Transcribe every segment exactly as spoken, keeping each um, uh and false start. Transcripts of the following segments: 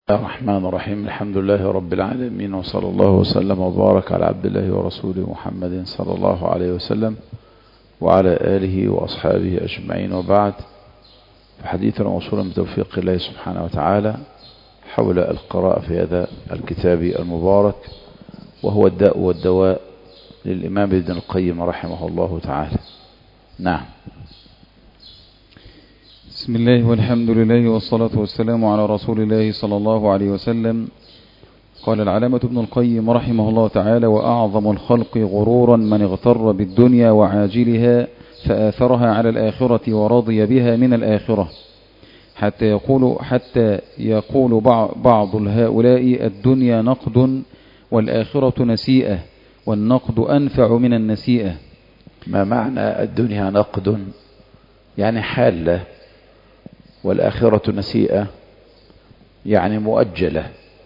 الرحمن الرحيم. الحمد لله رب العالمين، وصلى الله وسلم وبارك على عبد الله ورسوله محمد صلى الله عليه وسلم وعلى آله وأصحابه أجمعين، وبعد. فحديثنا موصول بتوفيق الله سبحانه وتعالى حول القراءة في هذا الكتاب المبارك، وهو الداء والدواء للإمام ابن القيم رحمه الله تعالى. نعم. بسم الله والحمد لله والصلاة والسلام على رسول الله صلى الله عليه وسلم. قال العلامة ابن القيم رحمه الله تعالى: وأعظم الخلق غرورا من اغتر بالدنيا وعاجلها فآثرها على الآخرة ورضي بها من الآخرة، حتى يقول حتى يقول بعض هؤلاء: الدنيا نقد والآخرة نسيئة، والنقد أنفع من النسيئة. ما معنى الدنيا نقد؟ يعني حالة، والآخرة نسيئة يعني مؤجلة،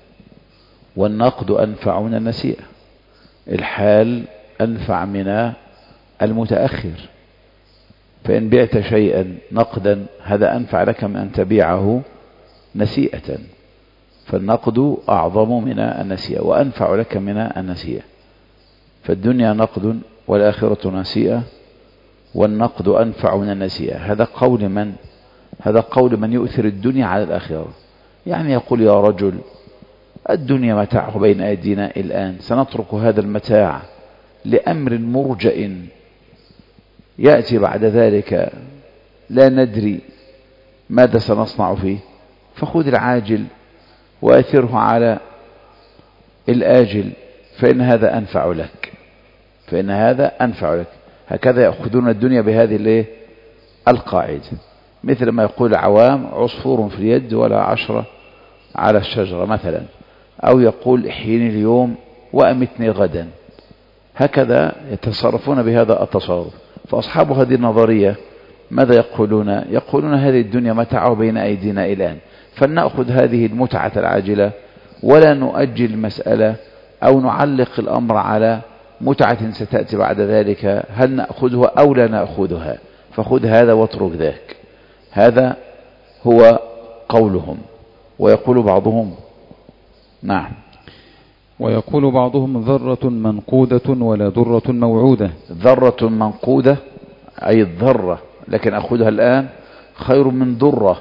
والنقد أنفع من النسيئة. الحال أنفع من المتأخر، فإن بعت شيئا نقدا هذا أنفع لك من أن تبيعه نسيئة، فالنقد أعظم من النسيئة وأنفع لك من النسيئة. فالدنيا نقد والآخرة نسيئة، والنقد أنفع من النسيئة. هذا قول من؟ هذا قول من يؤثر الدنيا على الآخرة. يعني يقول: يا رجل، الدنيا متاعه بين أيدينا الآن، سنترك هذا المتاع لأمر مرجئ يأتي بعد ذلك لا ندري ماذا سنصنع فيه، فخذ العاجل وأثره على الآجل، فإن هذا أنفع لك، فإن هذا أنفع لك. هكذا يأخذون الدنيا بهذه القاعدة، مثل ما يقول عوام: عصفور في اليد ولا عشرة على الشجرة مثلا، أو يقول: احييني اليوم وأمتني غدا. هكذا يتصرفون بهذا التصرف. فأصحاب هذه النظرية ماذا يقولون؟ يقولون: هذه الدنيا متاعه بين أيدينا الآن، فلنأخذ هذه المتعة العاجلة ولا نؤجل المسألة أو نعلق الأمر على متعة ستأتي بعد ذلك، هل نأخذها أو لا نأخذها، فخذ هذا واترك ذاك. هذا هو قولهم. ويقول بعضهم: نعم، ويقول بعضهم: ذرة منقودة ولا درة موعودة. ذرة منقودة أي الذرة، لكن أخذها الآن خير من درة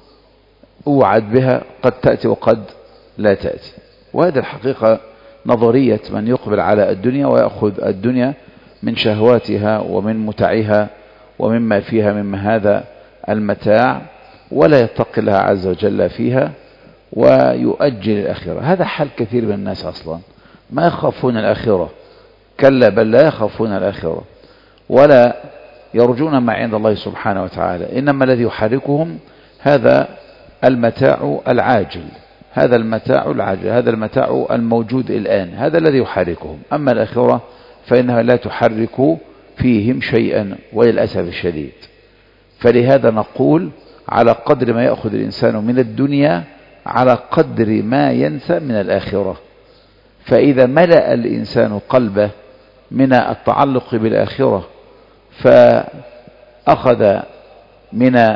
أوعد بها قد تأتي وقد لا تأتي. وهذا الحقيقة نظرية من يقبل على الدنيا ويأخذ الدنيا من شهواتها ومن متعها ومما فيها مما هذا المتاع، ولا يتقي الله عز وجل فيها ويؤجل الآخرة. هذا حال كثير من الناس أصلا، ما يخافون الآخرة، كلا بل لا يخافون الآخرة ولا يرجون ما عند الله سبحانه وتعالى. إنما الذي يحركهم هذا المتاع العاجل، هذا المتاع العاجل، هذا المتاع الموجود الآن، هذا الذي يحركهم. أما الآخرة فإنها لا تحرك فيهم شيئا وللأسف الشديد. فلهذا نقول: على قدر ما يأخذ الإنسان من الدنيا على قدر ما ينسى من الآخرة. فإذا ملأ الإنسان قلبه من التعلق بالآخرة فأخذ من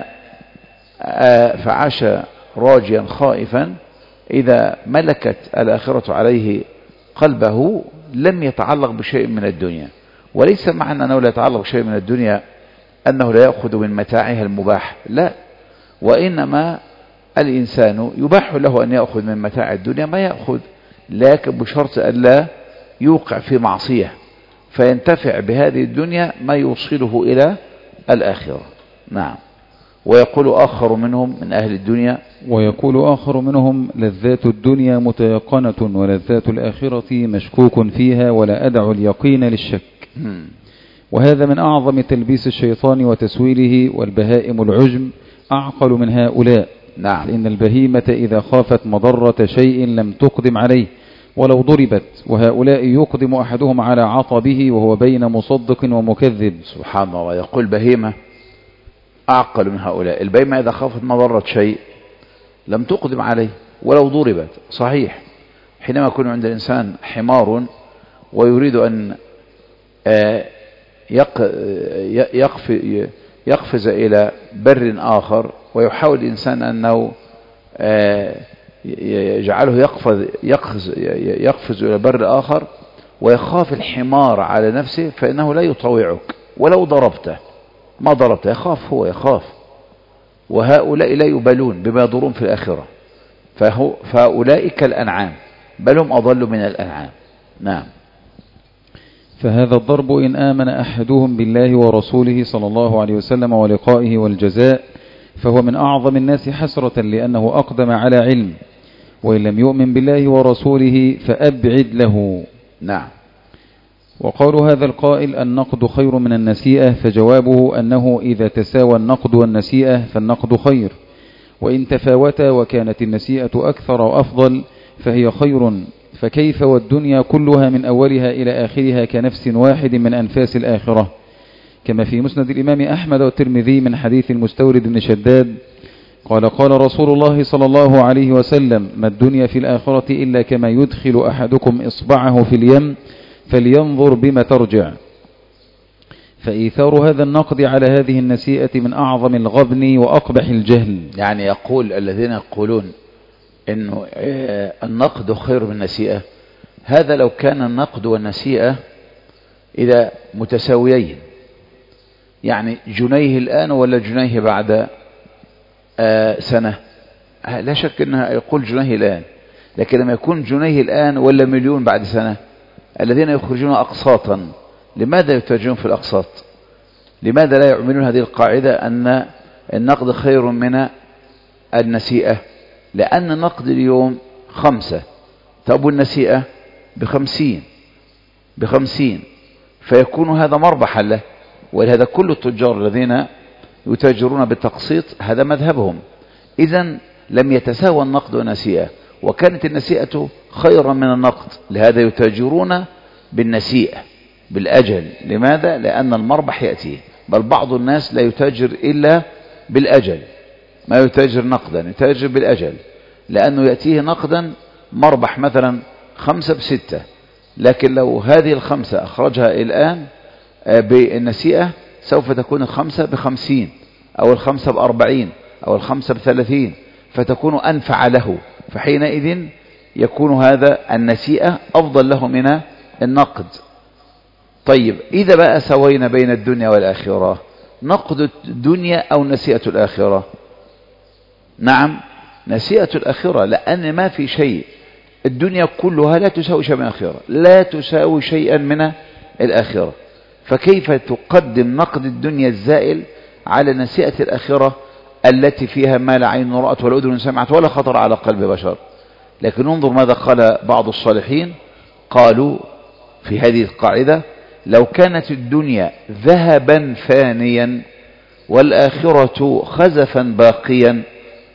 فعاش راجيا خائفا، إذا ملكت الآخرة عليه قلبه لم يتعلق بشيء من الدنيا. وليس معنى أنه لا يتعلق بشيء من الدنيا أنه لا يأخذ من متاعها المباح، لا، وإنما الإنسان يباح له أن يأخذ من متاع الدنيا ما يأخذ، لكن بشرط أن لا يوقع في معصية، فينتفع بهذه الدنيا ما يوصله إلى الآخرة. نعم. ويقول آخر منهم من أهل الدنيا: ويقول آخر منهم: لذات الدنيا متيقنة ولذات الآخرة مشكوك فيها، ولا أدع اليقين للشك. هم. وهذا من أعظم تلبيس الشيطان وتسويله. والبهائم العجم أعقل من هؤلاء. نعم. لأن البهيمة إذا خافت مضرة شيء لم تقدم عليه ولو ضربت، وهؤلاء يقدم أحدهم على عطبه وهو بين مصدق ومكذب. سبحان الله. يقول بهيمة أعقل من هؤلاء. البهيمة إذا خافت مضرة شيء لم تقدم عليه ولو ضربت. صحيح، حينما يكون عند الإنسان حمار ويريد أن يقفز إلى بر آخر، ويحاول الإنسان أنه يجعله يقفز, يقفز, يقفز إلى بر آخر ويخاف الحمار على نفسه فإنه لا يطوعك ولو ضربته، ما ضربته يخاف، هو يخاف. وهؤلاء لا يبالون بما يضرون في الآخرة، فهو فهؤلاء كالأنعام بل هم أضل من الأنعام. نعم. فهذا الضرب إن آمن أحدهم بالله ورسوله صلى الله عليه وسلم ولقائه والجزاء فهو من أعظم الناس حسرة لأنه أقدم على علم، وإن لم يؤمن بالله ورسوله فأبعد له. نعم. وقال هذا القائل النقد خير من النسيئة، فجوابه أنه إذا تساوى النقد والنسيئة فالنقد خير، وإن تفاوتا وكانت النسيئة أكثر وأفضل فهي خير، فكيف والدنيا كلها من أولها إلى آخرها كنفس واحد من أنفاس الآخرة، كما في مسند الإمام أحمد والترمذي من حديث المستورد بن شداد قال قال رسول الله صلى الله عليه وسلم ما الدنيا في الآخرة إلا كما يدخل أحدكم إصبعه في اليم فلينظر بما ترجع. فإيثار هذا النقد على هذه النسيئة من أعظم الغبن وأقبح الجهل. يعني يقول الذين يقولون إنه النقد خير من النسيئة، هذا لو كان النقد والنسيئة إذا متساويين، يعني جنيه الآن ولا جنيه بعد آه سنة، لا شك أنها يقول جنيه الآن، لكن لما يكون جنيه الآن ولا مليون بعد سنة، الذين يخرجون أقساطا لماذا يتاجرون في الأقساط؟ لماذا لا يعملون هذه القاعدة أن النقد خير من النسيئة؟ لأن النقد اليوم خمسة، طب النسيئة بخمسين بخمسين فيكون هذا مربحا له. ولهذا كل التجار الذين يتاجرون بالتقسيط هذا مذهبهم. إذن لم يتساوى النقد والنسيئة، وكانت النسيئة خيرا من النقد، لهذا يتاجرون بالنسيئة بالأجل. لماذا؟ لأن المربح يأتيه، بل بعض الناس لا يتاجر إلا بالأجل، ما يتاجر نقدا، يتاجر بالأجل، لأنه يأتيه نقدا مربح مثلا خمسة بستة، لكن لو هذه الخمسة أخرجها الآن بالنسيئة سوف تكون الخمسة بخمسين أو الخمسة بأربعين أو الخمسة بثلاثين، فتكون أنفع له، فحينئذ يكون هذا النسيئة أفضل له من النقد. طيب إذا بقى سوينا بين الدنيا والآخرة، نقد الدنيا أو نسيئة الآخرة؟ نعم نسيئة الآخرة، لأن ما في شيء، الدنيا كلها لا تساوي شيئا من الآخرة، لا تساوي شيئا من الآخرة، فكيف تقدم نقد الدنيا الزائل على نسيئة الآخرة التي فيها ما لا عين رأت ولا أذن سمعت ولا خطر على قلب بشر؟ لكن انظر ماذا قال بعض الصالحين، قالوا في هذه القاعدة لو كانت الدنيا ذهبا فانيا والآخرة خزفا باقيا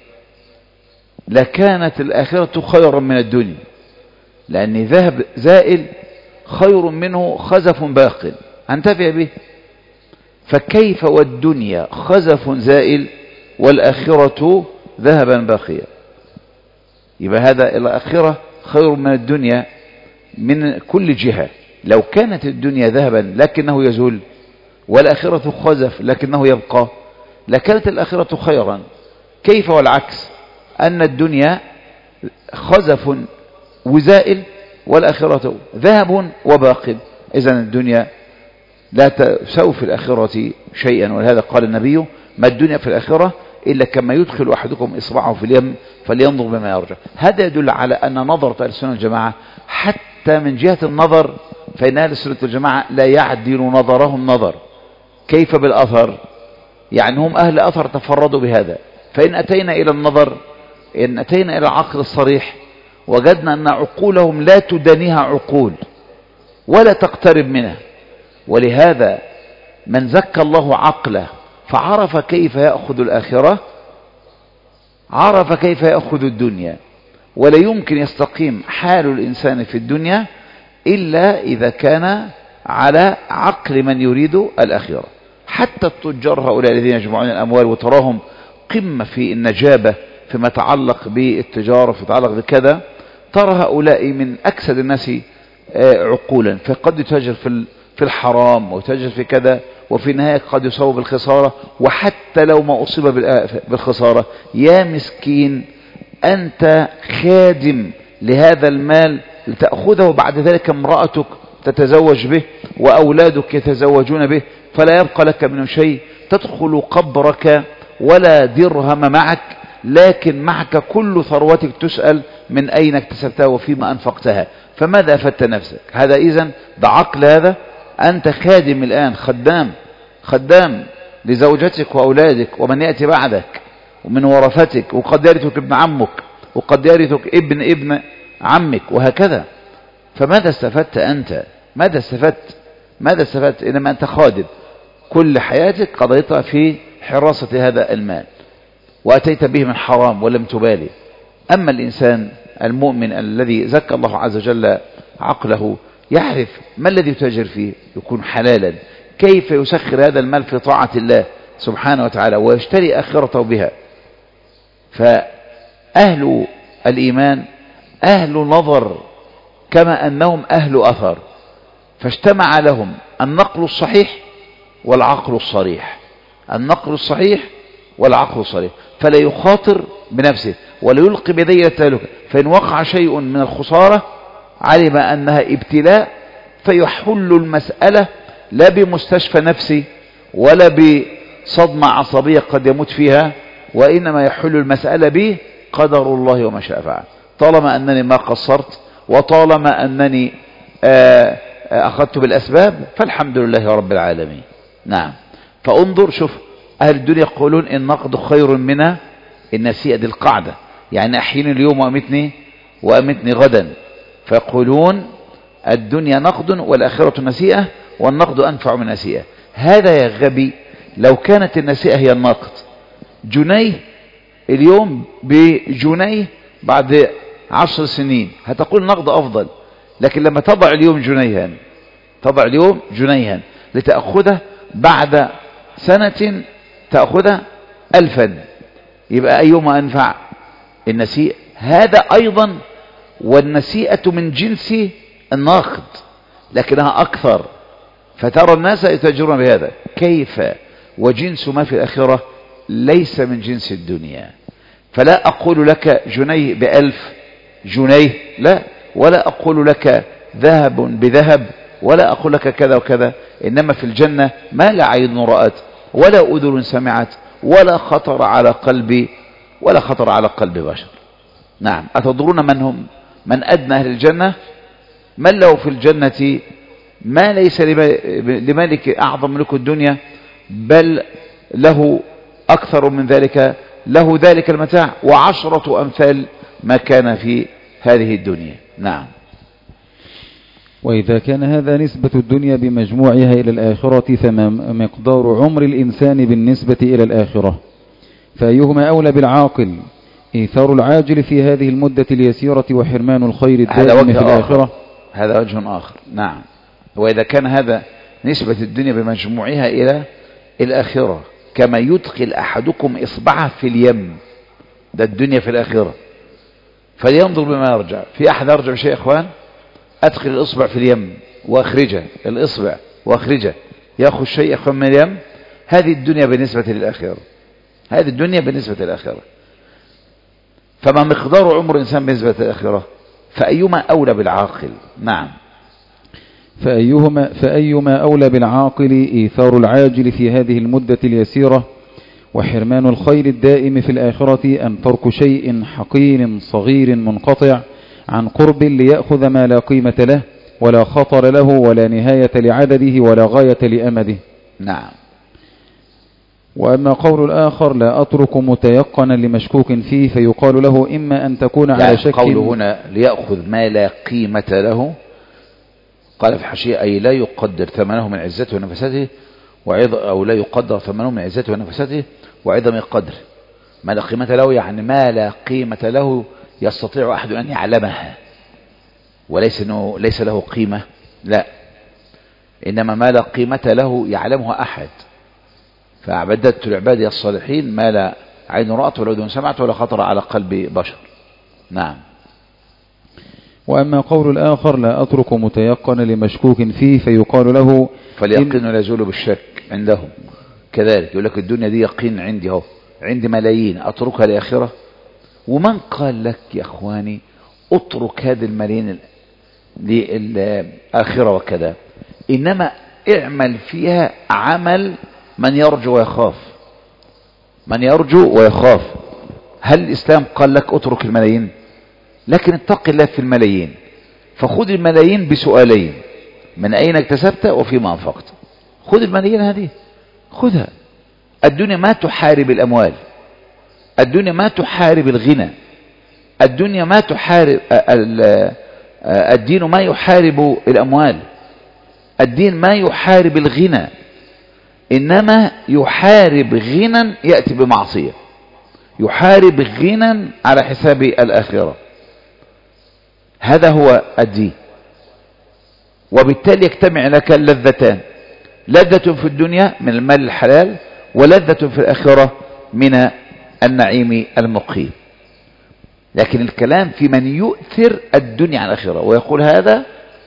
لكانت الآخرة خيرا من الدنيا، لأن ذهب زائل خير منه خزف باق هنتفع به. فكيف والدنيا خزف زائل والآخرة ذهبا باقيا؟ يبقى هذا الآخرة خير من الدنيا من كل جهة. لو كانت الدنيا ذهبا لكنه يزول والآخرة خزف لكنه يبقى لكانت الآخرة خيرا. كيف والعكس؟ أن الدنيا خزف وزائل والآخرة ذهب وباق، إذن الدنيا لا تساوي في الآخرة شيئا. ولهذا قال النبي ما الدنيا في الآخرة إلا كما يدخل أحدكم إصبعه في اليم فلينظر بما يرجع. هذا يدل على أن نظرة أهل السنة والجماعة حتى من جهة النظر فإن أهل السنة والجماعة لا يعدل نظرهم نظر. كيف بالأثر؟ يعني هم أهل أثر تفردوا بهذا. فإن أتينا إلى النظر، إن أتينا إلى العقل الصريح وجدنا أن عقولهم لا تدانيها عقول ولا تقترب منها. ولهذا من زكى الله عقله فعرف كيف يأخذ الآخرة عرف كيف يأخذ الدنيا. ولا يمكن يستقيم حال الإنسان في الدنيا إلا إذا كان على عقل من يريد الآخرة. حتى التجار هؤلاء الذين يجمعون الأموال وتراهم قمة في النجابة فيما يتعلق بالتجارة فيما يتعلق بكذا، ترى هؤلاء من أكسد الناس عقولا، فقد يتاجر في في الحرام ويتاجر في كذا، وفي النهاية قد يصاب بالخسارة. وحتى لو ما أصيب بالخسارة، يا مسكين أنت خادم لهذا المال لتأخذه، بعد ذلك امرأتك تتزوج به وأولادك يتزوجون به، فلا يبقى لك منه شيء. تدخل قبرك ولا درهم معك، لكن معك كل ثروتك، تسأل من أين اكتسبتها وفيما أنفقتها، فماذا أفدت نفسك؟ هذا إذن ده عقل، هذا أنت خادم الآن، خدام خدام لزوجتك وأولادك ومن يأتي بعدك ومن ورثتك، وقد يرثك ابن عمك وقد يرثك ابن ابن عمك وهكذا. فماذا استفدت أنت؟ ماذا استفدت؟ ماذا استفدت؟ إنما أنت خادم، كل حياتك قضيتها في حراسة هذا المال وأتيت به من حرام ولم تبالي. أما الإنسان المؤمن الذي زكى الله عز وجل عقله يعرف ما الذي يتاجر فيه يكون حلالا، كيف يسخر هذا المال في طاعة الله سبحانه وتعالى ويشتري آخرته بها. فأهل الإيمان أهل نظر كما أنهم أهل أثر، فاجتمع لهم النقل الصحيح والعقل الصريح، النقل الصحيح والعقل الصريح، فلا يخاطر بنفسه ولا يلقي بيديه التهلكة، فإن وقع شيء من الخسارة علم أنها ابتلاء فيحل المسألة لا بمستشفى نفسي ولا بصدمة عصبية قد يموت فيها، وإنما يحل المسألة به قدر الله وما شاء فعل، طالما أنني ما قصرت وطالما أنني أخذت بالأسباب فالحمد لله رب العالمين. نعم. فانظر شوف، أهل الدنيا يقولون النقد خير من النسيئة، دي القاعدة، يعني أحيني اليوم وأمتني وأمتني غدا، فيقولون الدنيا نقد والآخرة نسيئة، والنقد أنفع من النسيئة. هذا يا غبي لو كانت النسيئة هي النقد، جنيه اليوم بجنيه بعد عشر سنين هتقول نقد أفضل، لكن لما تضع اليوم جنيها تضع اليوم جنيها لتأخذه بعد سنة تأخذه ألفا، يبقى أيهما أنفع؟ النسيئة. هذا أيضا، والنسيئة من جنس النقد لكنها أكثر، فترى الناس يتاجرون بهذا. كيف وجنس ما في الآخرة ليس من جنس الدنيا؟ فلا أقول لك جنيه بألف جنيه، لا، ولا أقول لك ذهب بذهب، ولا أقول لك كذا وكذا، إنما في الجنة ما لا عين رأت ولا أذن سمعت ولا خطر على قلب ولا خطر على قلب بشر. نعم. أتدرون من هم؟ من أدنى أهل الجنة؟ من له في الجنة ما ليس لمالك أعظم ملك الدنيا، بل له أكثر من ذلك، له ذلك المتاع وعشرة أمثال ما كان في هذه الدنيا. نعم. وإذا كان هذا نسبة الدنيا بمجموعها إلى الآخرة، فما مقدار عمر الإنسان بالنسبة إلى الآخرة؟ فأيهما أولى بالعاقل؟ إيثار العاجل في هذه المدة اليسيرة وحرمان الخير الدائم في الآخرة؟ آخر. هذا وجه آخر. نعم. وإذا كان هذا نسبة الدنيا بمجموعها إلى الآخرة، كما يدخل أحدكم إصبعه في اليم، ده الدنيا في الآخرة، فلينظر بما يرجع. في أحد أرجع بشيء يا إخوان؟ أدخل الإصبع في اليم وأخرجه، الإصبع وأخرجه، يأخذ شيء يا إخوان من اليم. هذه الدنيا بالنسبة للآخرة، هذه الدنيا بالنسبة للآخرة. فما مقدار عمر الإنسان بالنسبة للآخرة؟ فأيما أولى بالعاقل؟ نعم. فأيهما فأيما أولى بالعاقل؟ إيثار العاجل في هذه المدة اليسيرة وحرمان الخير الدائم في الآخرة، أن ترك شيء حقير صغير منقطع عن قرب ليأخذ ما لا قيمة له ولا خطر له ولا نهاية لعدده ولا غاية لأمده. نعم. وأما قول الآخر لا أترك متيقنا لمشكوك فيه، فيقال له إما أن تكون على شك. قوله هنا ليأخذ ما لا قيمة له، قال في حاشية أي لا يقدر ثمنه من عزته ونفسته وعظ أو لا يقدر ثمنه من عزته ونفسته وعظم القدر. ما لا قيمة له يعني ما لا قيمة له يستطيع أحد أن يعلمها، وليس أنه ليس له قيمة، لا، إنما ما لا قيمة له يعلمها أحد. فأعبدت العباد الصالحين ما لا عين رأت ولا أذن سمعت ولا خطر على قلب بشر. نعم. وأما قول الآخر لا أترك متيقنا لمشكوك فيه، فيقال له فاليقين لا يزول بالشك عندهم كذلك. يقول لك الدنيا دي يقين عندي، هو عندي ملايين أتركها لآخرة، ومن قال لك يا اخواني اترك هذه الملايين للآخرة وكذا؟ انما اعمل فيها عمل من يرجو ويخاف، من يرجو ويخاف. هل الاسلام قال لك اترك الملايين؟ لكن اتق الله في الملايين، فخذ الملايين بسؤالين: من اين اكتسبت وفيما انفقت. خذ الملايين هذه، خذها. الدنيا ما تحارب الاموال، الدنيا ما تحارب الغنى، الدنيا ما تحارب الدين ما يحارب الاموال، الدين ما يحارب الغنى، انما يحارب غنى يأتي بمعصية، يحارب غنى على حساب الآخرة. هذا هو الدين. وبالتالي يجتمع لك اللذتان: لذة في الدنيا من المال الحلال، ولذة في الآخرة من النعيم المقيم. لكن الكلام في من يؤثر الدنيا على الآخرة ويقول هذا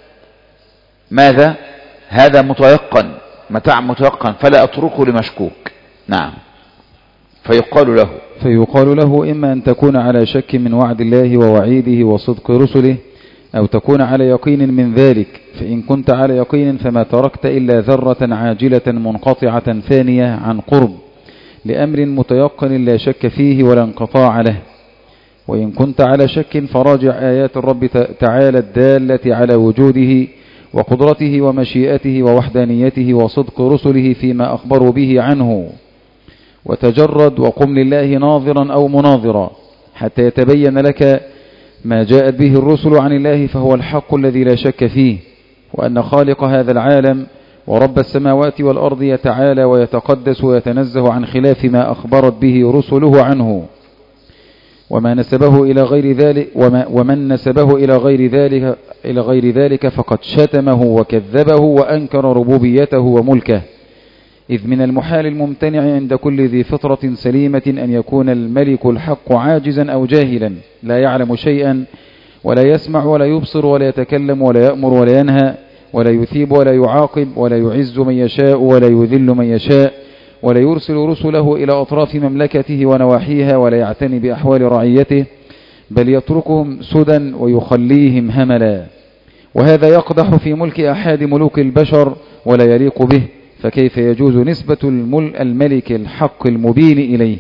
ماذا؟ هذا متيقن، متاع متيقن، فلا أتركه لمشكوك. نعم. فيقال له فيقال له إما أن تكون على شك من وعد الله ووعيده وصدق رسله، أو تكون على يقين من ذلك. فإن كنت على يقين فما تركت إلا ذرة عاجلة منقطعة ثانية عن قرب لأمر متيقن لا شك فيه ولا انقطاع له. وإن كنت على شك فراجع آيات الرب تعالى الدالة على وجوده وقدرته ومشيئته ووحدانيته وصدق رسله فيما أخبروا به عنه، وتجرد وقم لله ناظرا أو مناظرا حتى يتبين لك ما جاءت به الرسل عن الله، فهو الحق الذي لا شك فيه، وأن خالق هذا العالم ورب السماوات والأرض يتعالى ويتقدس ويتنزه عن خلاف ما أخبرت به رسله عنه. وما نسبه إلى غير ذلك وما ومن نسبه إلى غير ذلك إلى غير ذلك فقد شتمه وكذبه وأنكر ربوبيته وملكه. إذ من المحال الممتنع عند كل ذي فطرة سليمة أن يكون الملك الحق عاجزا أو جاهلا لا يعلم شيئا ولا يسمع ولا يبصر ولا يتكلم ولا يأمر ولا ينهى ولا يثيب ولا يعاقب ولا يعز من يشاء ولا يذل من يشاء ولا يرسل رسله إلى أطراف مملكته ونواحيها ولا يعتني بأحوال رعيته، بل يتركهم سدى ويخليهم هملا. وهذا يقدح في ملك أحد ملوك البشر ولا يليق به، فكيف يجوز نسبة الملك الحق المبين إليه؟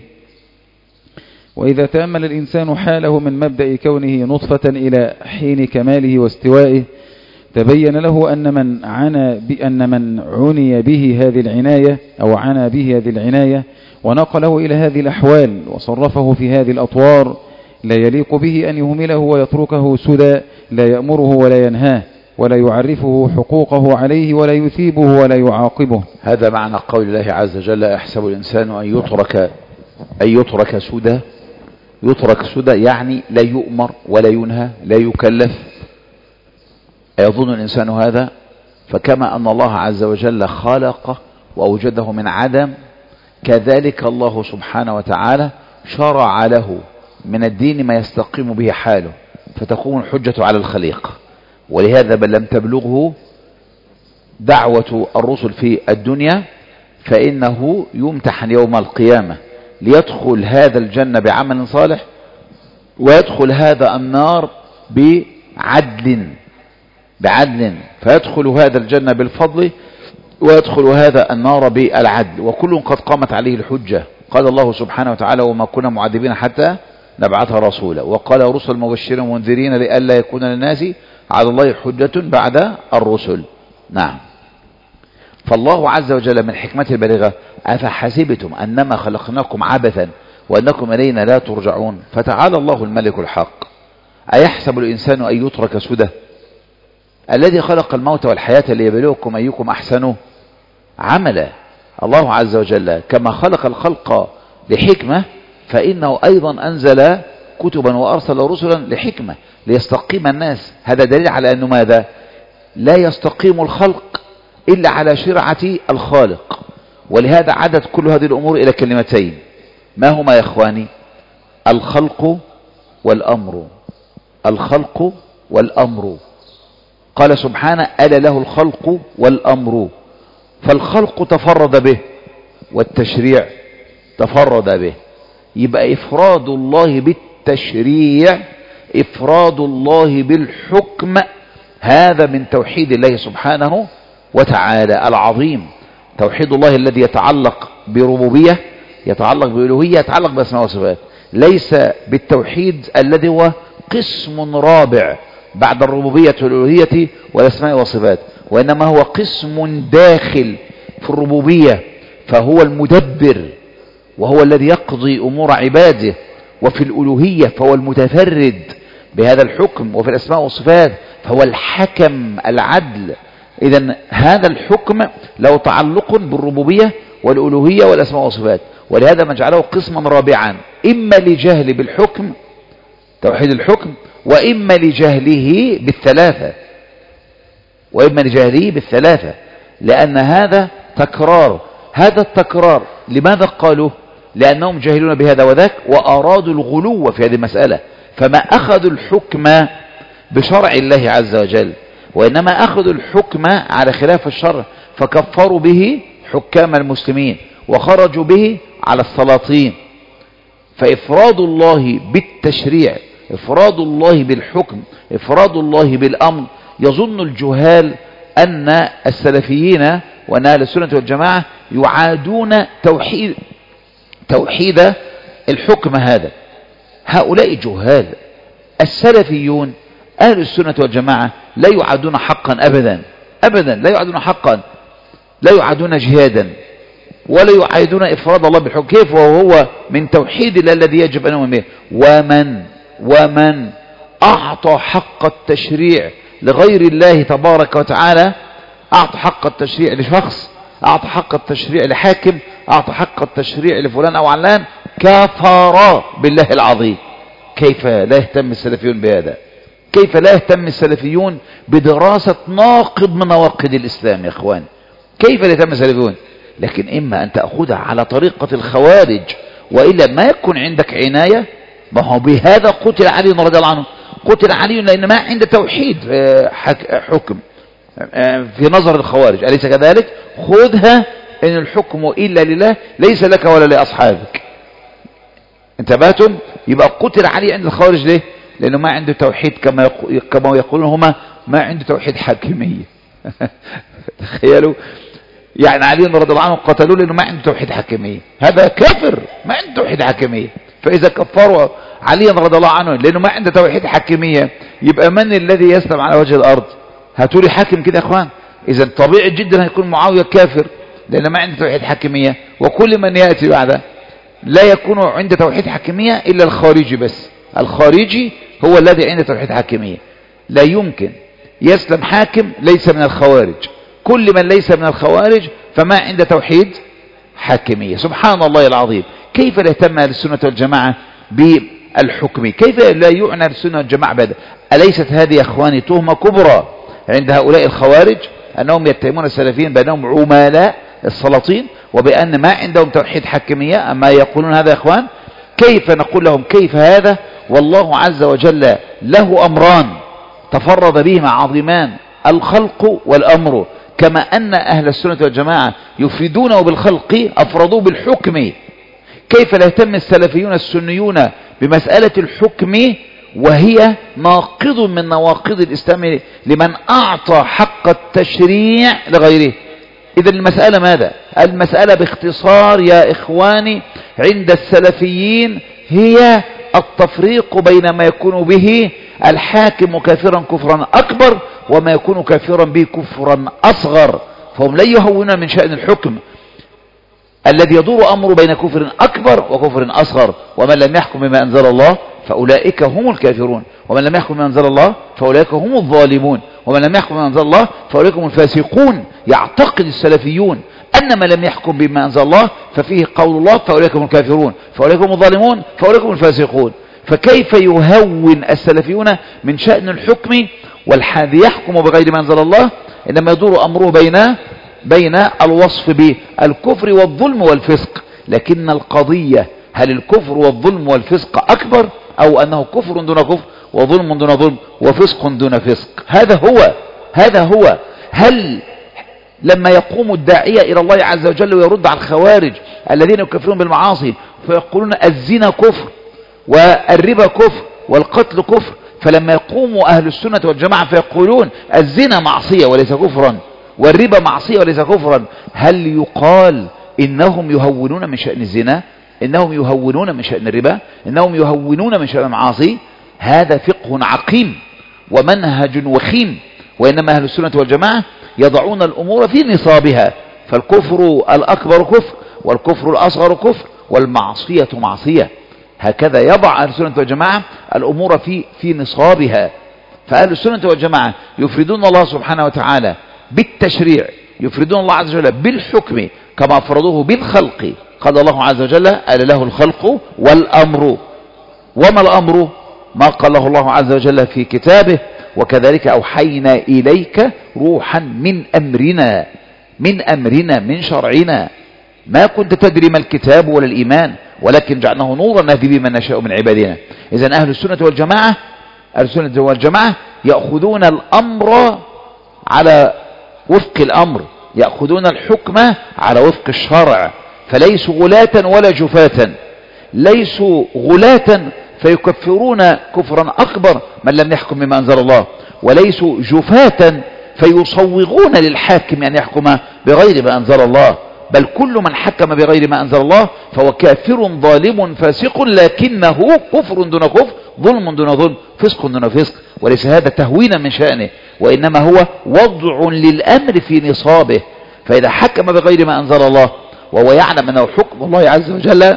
وإذا تأمل الإنسان حاله من مبدأ كونه نطفة إلى حين كماله واستوائه، تبين له أن من عنى بأن من عني به هذه العناية أو عنى به هذه العناية ونقله إلى هذه الأحوال وصرفه في هذه الأطوار لا يليق به أن يهمله ويتركه سدى لا يأمره ولا ينهاه ولا يعرفه حقوقه عليه ولا يثيبه ولا يعاقبه. هذا معنى قول الله عز وجل: أيحسب الإنسان أن يترك أن يترك سدى. يترك سدى يعني لا يؤمر ولا ينهى، لا يكلف. أيظن الإنسان هذا؟ فكما أن الله عز وجل خلقه وأوجده من عدم، كذلك الله سبحانه وتعالى شرع له من الدين ما يستقيم به حاله، فتقوم الحجة على الخليقة. ولهذا بل لم تبلغه دعوة الرسل في الدنيا فإنه يمتحن يوم القيامة ليدخل هذا الجنة بعمل صالح، ويدخل هذا النار بعدل بعدل فيدخل هذا الجنة بالفضل ويدخل هذا النار بالعدل، وكل قد قامت عليه الحجة. قال الله سبحانه وتعالى: وما كنا معذبين حتى نبعث رسولا. وقال: رسل مبشرين ومنذرين لئلا يكون للناس على الله حجة بعد الرسل. نعم. فالله عز وجل من حكمته البالغة: أفحسبتم أنما خلقناكم عبثا وأنكم إلينا لا ترجعون فتعالى الله الملك الحق. أيحسب الإنسان أن يترك سدى؟ الذي خلق الموت والحياة ليبلوكم أيكم أحسن عملا. الله عز وجل كما خلق الخلق لحكمة فإنه أيضا أنزل كتبا وأرسل رسلا لحكمة ليستقيم الناس. هذا دليل على أنه ماذا؟ لا يستقيم الخلق إلا على شرعة الخالق. ولهذا عدت كل هذه الأمور إلى كلمتين، ما هما يا إخواني؟ الخلق والأمر. الخلق والأمر. قال سبحانه: ألا له الخلق والأمر. فالخلق تفرد به والتشريع تفرد به. يبقى إفراد الله بالتشريع إفراد الله بالحكم، هذا من توحيد الله سبحانه وتعالى العظيم. توحيد الله الذي يتعلق بربوبية، يتعلق بألوهية، يتعلق بأسماء وصفات، ليس بالتوحيد الذي هو قسم رابع بعد الربوبية والألوهية والأسماء والصفات، وإنما هو قسم داخل في الربوبية، فهو المدبر وهو الذي يقضي أمور عباده، وفي الألوهية فهو المتفرد بهذا الحكم، وفي الأسماء والصفات فهو الحكم العدل. إذن هذا الحكم له تعلق بالربوبية والألوهية والأسماء والصفات، ولهذا ما جعله قسما رابعا، إما لجهل بالحكم توحيد الحكم، وإما لجهله بالثلاثة وإما لجهله بالثلاثة لأن هذا تكرار. هذا التكرار لماذا قالوا؟ لأنهم جاهلون بهذا وذاك، وأرادوا الغلو في هذه المسألة، فما أخذوا الحكم بشرع الله عز وجل، وإنما أخذوا الحكم على خلاف الشرع، فكفروا به حكام المسلمين وخرجوا به على السلاطين. فإفراد الله بالتشريع، إفراد الله بالحكم، إفراد الله بالأمر، يظن الجهال أن السلفيين وأن أهل السنة والجماعة يعادون توحيد توحيد الحكم هذا. هؤلاء جهال. السلفيون أهل السنة والجماعة لا يعادون حقا أبدا أبدا، لا يعادون حقا، لا يعادون جهادا، ولا يعادون إفراد الله بالحكم. كيف وهو من توحيد الله الذي يجب أن نؤمن به؟ ومن ومن أعطى حق التشريع لغير الله تبارك وتعالى، أعطى حق التشريع لشخص، أعطى حق التشريع لحاكم، أعطى حق التشريع لفلان أو علان، كفر بالله العظيم. كيف لا يهتم السلفيون بهذا؟ كيف لا يهتم السلفيون بدراسة ناقض من نواقض الإسلام يا إخوان؟ كيف لا يهتم السلفيون؟ لكن إما أن تأخذها على طريقة الخوارج، وإلا ما يكون عندك عناية. ما هو بهذا قتل علي رضي الله عنه، قتل علي لأن ما عنده توحيد حكم في نظر الخوارج، أليس كذلك؟ خذها إن الحكم إلا لله ليس لك ولا لأصحابك. انتبهتم؟ يبقى قتل علي عند الخوارج ليه؟ لأنه ما عنده توحيد، كما كما يقولون هما ما عنده توحيد حاكمية. تخيلوا، يعني علي رضي الله عنه قتلوه لأنه ما عنده توحيد حاكمية، هذا كافر ما عنده توحيد حاكمية. فإذا كفروا علي رضي الله عنه لأنه ما عنده توحيد حاكمية، يبقى من الذي يسلم على وجه الأرض؟ هاتوا لي حاكم كده يا اخوان. إذا طبيعي جدا هيكون معاوية كافر لأنه ما عنده توحيد حاكمية، وكل من يأتي بعده لا يكون عنده توحيد حاكمية إلا الخارجي بس. الخارجي هو الذي عنده توحيد حاكمية. لا يمكن يسلم حاكم ليس من الخوارج. كل من ليس من الخوارج فما عنده توحيد حاكمية. سبحان الله العظيم. كيف لا يهتم أهل السنة والجماعة بالحكم؟ كيف لا يعنى السنة والجماعة بهذا؟ أليست هذه يا أخواني تهمة كبرى عند هؤلاء الخوارج، أنهم يتهمون السلفيين بأنهم عملاء السلاطين، وبأن ما عندهم توحيد حاكمية؟ أما يقولون هذا يا أخوان، كيف نقول لهم كيف هذا؟ والله عز وجل له أمران تفرد بهما عظيمان، الخلق والأمر. كما أن أهل السنة والجماعة يفردونه بالخلق أفردوه بالحكم. كيف لا يهتم السلفيون السنيون بمسألة الحكم وهي ناقض من نواقض الإسلام لمن أعطى حق التشريع لغيره؟ إذا المسألة ماذا؟ المسألة باختصار يا إخواني عند السلفيين هي التفريق بين ما يكون به الحاكم كافرا كفرا أكبر وما يكون كافرا به كفرا أصغر. فهم لا يهونون من شأن الحكم الذي يدور أمره بين كفر أكبر وكفر أصغر. ومن لم يحكم بما أنزل الله فأولئك هم الكافرون، ومن لم يحكم بما أنزل الله فأولئك هم الظالمون، ومن لم يحكم بما أنزل الله فأولئك هم الفاسقون. يعتقد السلفيون أن من لم يحكم بما أنزل الله ففيه قول الله فأولئك هم الكافرون، فأولئك هم الظالمون، فأولئك هم الفاسقون. فكيف يهون السلفيون من شأن الحكم والحادي يحكم بغير ما أنزل الله، إنما يدور أمره بين بين الوصف بالكفر والظلم والفسق. لكن القضية هل الكفر والظلم والفسق أكبر، أو أنه كفر دون كفر وظلم دون ظلم وفسق دون فسق؟ هذا هو هذا هو هل لما يقوم الداعية إلى الله عز وجل ويرد على الخوارج الذين يكفرون بالمعاصي فيقولون الزنا كفر والربا كفر والقتل كفر. فلما يقوم أهل السنة والجماعة فيقولون الزنا معصية وليس كفرا والربا معصية وليس كفرا، هل يقال إنهم يهونون من شأن الزنا؟ إنهم يهونون من شأن الربا؟ إنهم يهونون من شأن المعاصي؟ هذا فقه عقيم ومنهج وخيم. وإنما أهل السنة والجماعة يضعون الأمور في نصابها، فالكفر الأكبر كفر والكفر الأصغر كفر والمعصية معصية. هكذا يضع أهل السنة والجماعة الأمور في في نصابها. فأهل السنة والجماعة يفردون الله سبحانه وتعالى بالتشريع، يفردون الله عز وجل بالحكم كما فرضوه بالخلق. قال الله عز وجل ألا له الخلق والأمر. وما الأمر؟ ما قاله الله عز وجل في كتابه وكذلك أوحينا إليك روحا من أمرنا، من أمرنا من شرعنا، ما كنت تدري ما الكتاب ولا الإيمان ولكن جعلناه نورا نهدي به من نشاء من عبادنا. إذن أهل السنة والجماعة أهل السنة والجماعة يأخذون الأمر على وفق الأمر، يأخذون الحكم على وفق الشرع، فليسوا غلاة ولا جفاة، ليسوا غلاة فيكفرون كفرا أكبر من لم يحكم بما أنزل الله، وليسوا جفاة فيصوغون للحاكم أن يحكم بغير ما أنزل الله، بل كل من حكم بغير ما أنزل الله فهو كافر ظالم فاسق، لكنه كفر دون كفر، ظلم دون ظلم، فسق دون فسق، وليس هذا تهوينا من شأنه، وإنما هو وضع للأمر في نصابه. فإذا حكم بغير ما أنزل الله وهو يعلم أنه حكم الله عز وجل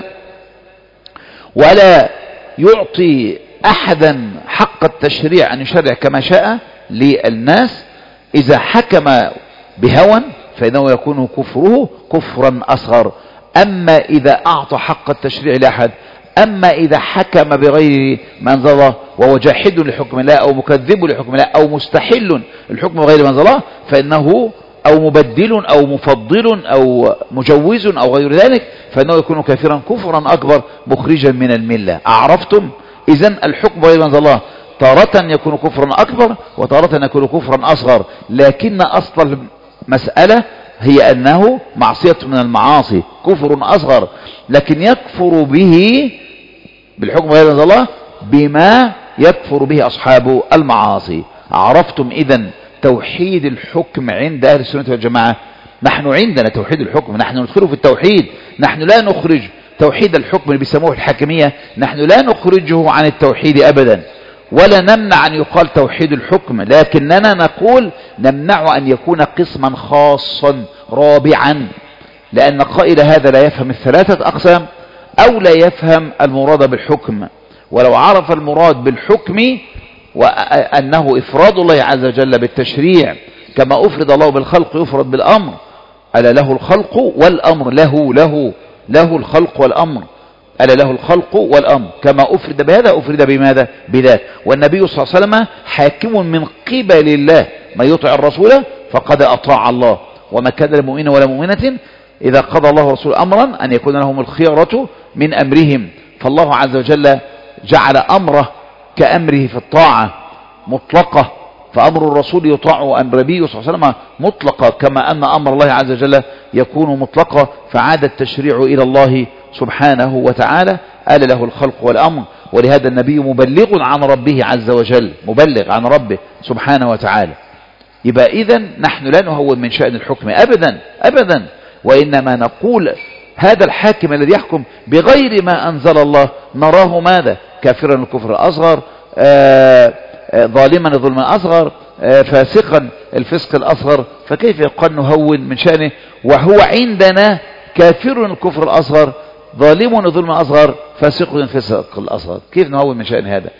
ولا يعطي أحدا حق التشريع أن يشرع كما شاء للناس، إذا حكم بهوى فإنه يكون كفره كفرا أصغر. أما إذا أعطى حق التشريع لأحد، أما إذا حكم بغير ما أنزل الله وهو جاحد لحكم الله أو مكذب لحكم الله أو مستحل الحكم بغير ما أنزل الله فإنه أو مبدل أو مفضل أو مجوز أو غير ذلك فإنه يكون كافرا كفرا أكبر مخرجا من الملة. أعرفتم؟ إذن الحكم بغير ما أنزل الله تارة يكون كفرا أكبر وتارة يكون كفرا أصغر، لكن أصل المسألة هي أنه معصية من المعاصي كفر أصغر، لكن يكفر به بالحكم بغير ما أنزل الله بما يكفر به أصحاب المعاصي. عرفتم إذن توحيد الحكم عند أهل السنة والجماعة؟ نحن عندنا توحيد الحكم، نحن ندخله في التوحيد، نحن لا نخرج توحيد الحكم اللي بيسموه الحاكمية، نحن لا نخرجه عن التوحيد أبدا، ولا نمنع أن يقال توحيد الحكم، لكننا نقول نمنع أن يكون قسما خاصا رابعا، لأن قائل هذا لا يفهم الثلاثة أقسام أو لا يفهم المراد بالحكم. ولو عرف المراد بالحكم وأنه إفراد الله عز وجل بالتشريع كما أفرد الله بالخلق يفرد بالأمر، ألا له الخلق والأمر، له له له الخلق والأمر، ألا له الخلق والأمر، كما أفرد بهذا أفرد بماذا؟ بذاك. والنبي صلى الله عليه وسلم حاكم من قبل الله، من يطع الرسول فقد أطاع الله، وما كان لمؤمن ولا مؤمنة إذا قضى الله ورسوله أمرا أن يكون لهم الخيرة من أمرهم. فالله عز وجل جعل أمره كأمره في الطاعة مطلقة، فأمر الرسول يطاع وأمر النبي صلى الله عليه وسلم مطلقة، كما أن أمر الله عز وجل يكون مطلقة، فعاد التشريع إلى الله سبحانه وتعالى، ألا له الخلق والأمر. ولهذا النبي مبلغ عن ربه عز وجل، مبلغ عن ربه سبحانه وتعالى. يبقى إذن نحن لا نهون من شأن الحكم أبدا أبدا، وإنما نقول هذا الحاكم الذي يحكم بغير ما أنزل الله نراه ماذا؟ كافرا الكفر الأصغر، آآ آآ ظالما الظلم الأصغر، فاسقا الفسق الأصغر، فكيف يقال نهون من شأنه وهو عندنا كافر الكفر الأصغر، ظالم الظلم الأصغر، فاسق الفسق الأصغر؟ كيف نهون من شأن هذا؟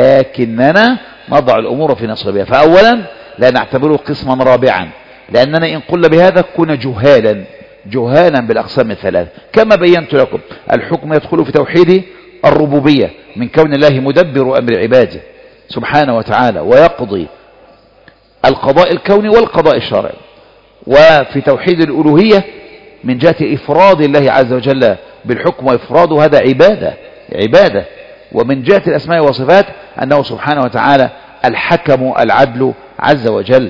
لكننا نضع الأمور في نصابها. فأولا لا نعتبره قسما رابعا، لأننا إن قلنا بهذا كنا جهالا جهالا بالأقسام الثلاث. كما بينت لكم الحكم يدخل في توحيد الربوبية من كون الله مدبر أمر عباده سبحانه وتعالى ويقضي القضاء الكوني والقضاء الشرعي، وفي توحيد الألوهية من جهة إفراد الله عز وجل بالحكم وإفراده، هذا عبادة عبادة ومن جهة الأسماء والصفات أنه سبحانه وتعالى الحكم العدل عز وجل،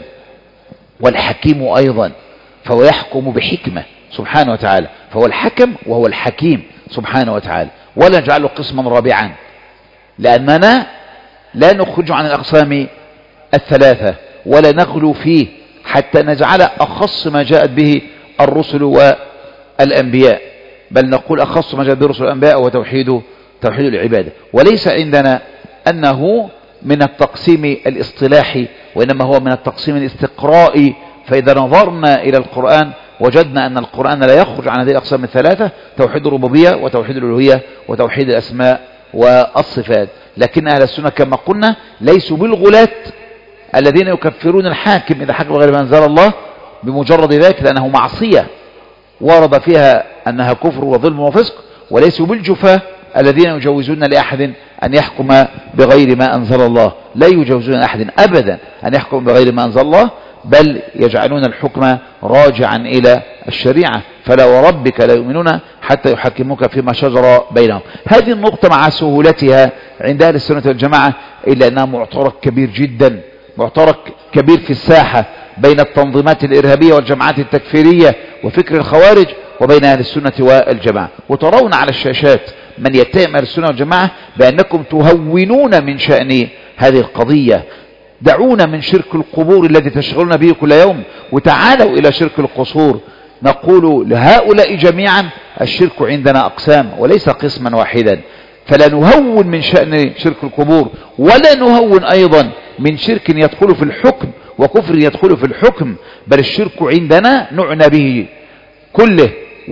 والحكيم أيضا، فهو يحكم بحكمة سبحانه وتعالى، فهو الحكم وهو الحكيم سبحانه وتعالى، ولا نجعله قسما رابعا. لأننا لا نخرج عن الأقسام الثلاثة ولا نغلو فيه حتى نجعل أخص ما جاءت به الرسل والأنبياء، بل نقول أخص ما جاءت به الرسل والأنبياء وتوحيد توحيد العبادة، وليس عندنا أنه من التقسيم الاصطلاحي وإنما هو من التقسيم الاستقرائي. فإذا نظرنا إلى القرآن وجدنا أن القرآن لا يخرج عن هذه الأقسام الثلاثة: توحيد الربوبية وتوحيد الألوهية وتوحيد الأسماء والصفات. لكن أهل السنة كما قلنا ليسوا بالغلاة الذين يكفرون الحاكم إذا حكم غير ما أنزل الله بمجرد ذلك لأنه معصية ورد فيها أنها كفر وظلم وفسق، وليسوا بالجفاة الذين يجوزون لأحد أن يحكم بغير ما أنزل الله. لا يجوزون لأحد أبدا أن يحكم بغير ما أنزل الله، بل يجعلون الحكم راجعا إلى الشريعة. فلا وربك لا يؤمنون حتى يحكموك فيما شجر بينهم. هذه النقطة مع سهولتها عند أهل السنة والجماعة إلا أنها معترك كبير جدا، معترك كبير في الساحة بين التنظيمات الإرهابية والجماعات التكفيرية وفكر الخوارج وبين أهل السنة والجماعة. وترون على الشاشات من يتهم أهل السنة والجماعة بأنكم تهونون من شأن هذه القضية. دعونا من شرك القبور الذي تشغلنا به كل يوم وتعالوا إلى شرك القصور. نقول لهؤلاء جميعا الشرك عندنا أقسام وليس قسما واحدا، فلا نهون من شأن شرك القبور ولا نهون أيضا من شرك يدخل في الحكم وكفر يدخل في الحكم، بل الشرك عندنا نعنى به كله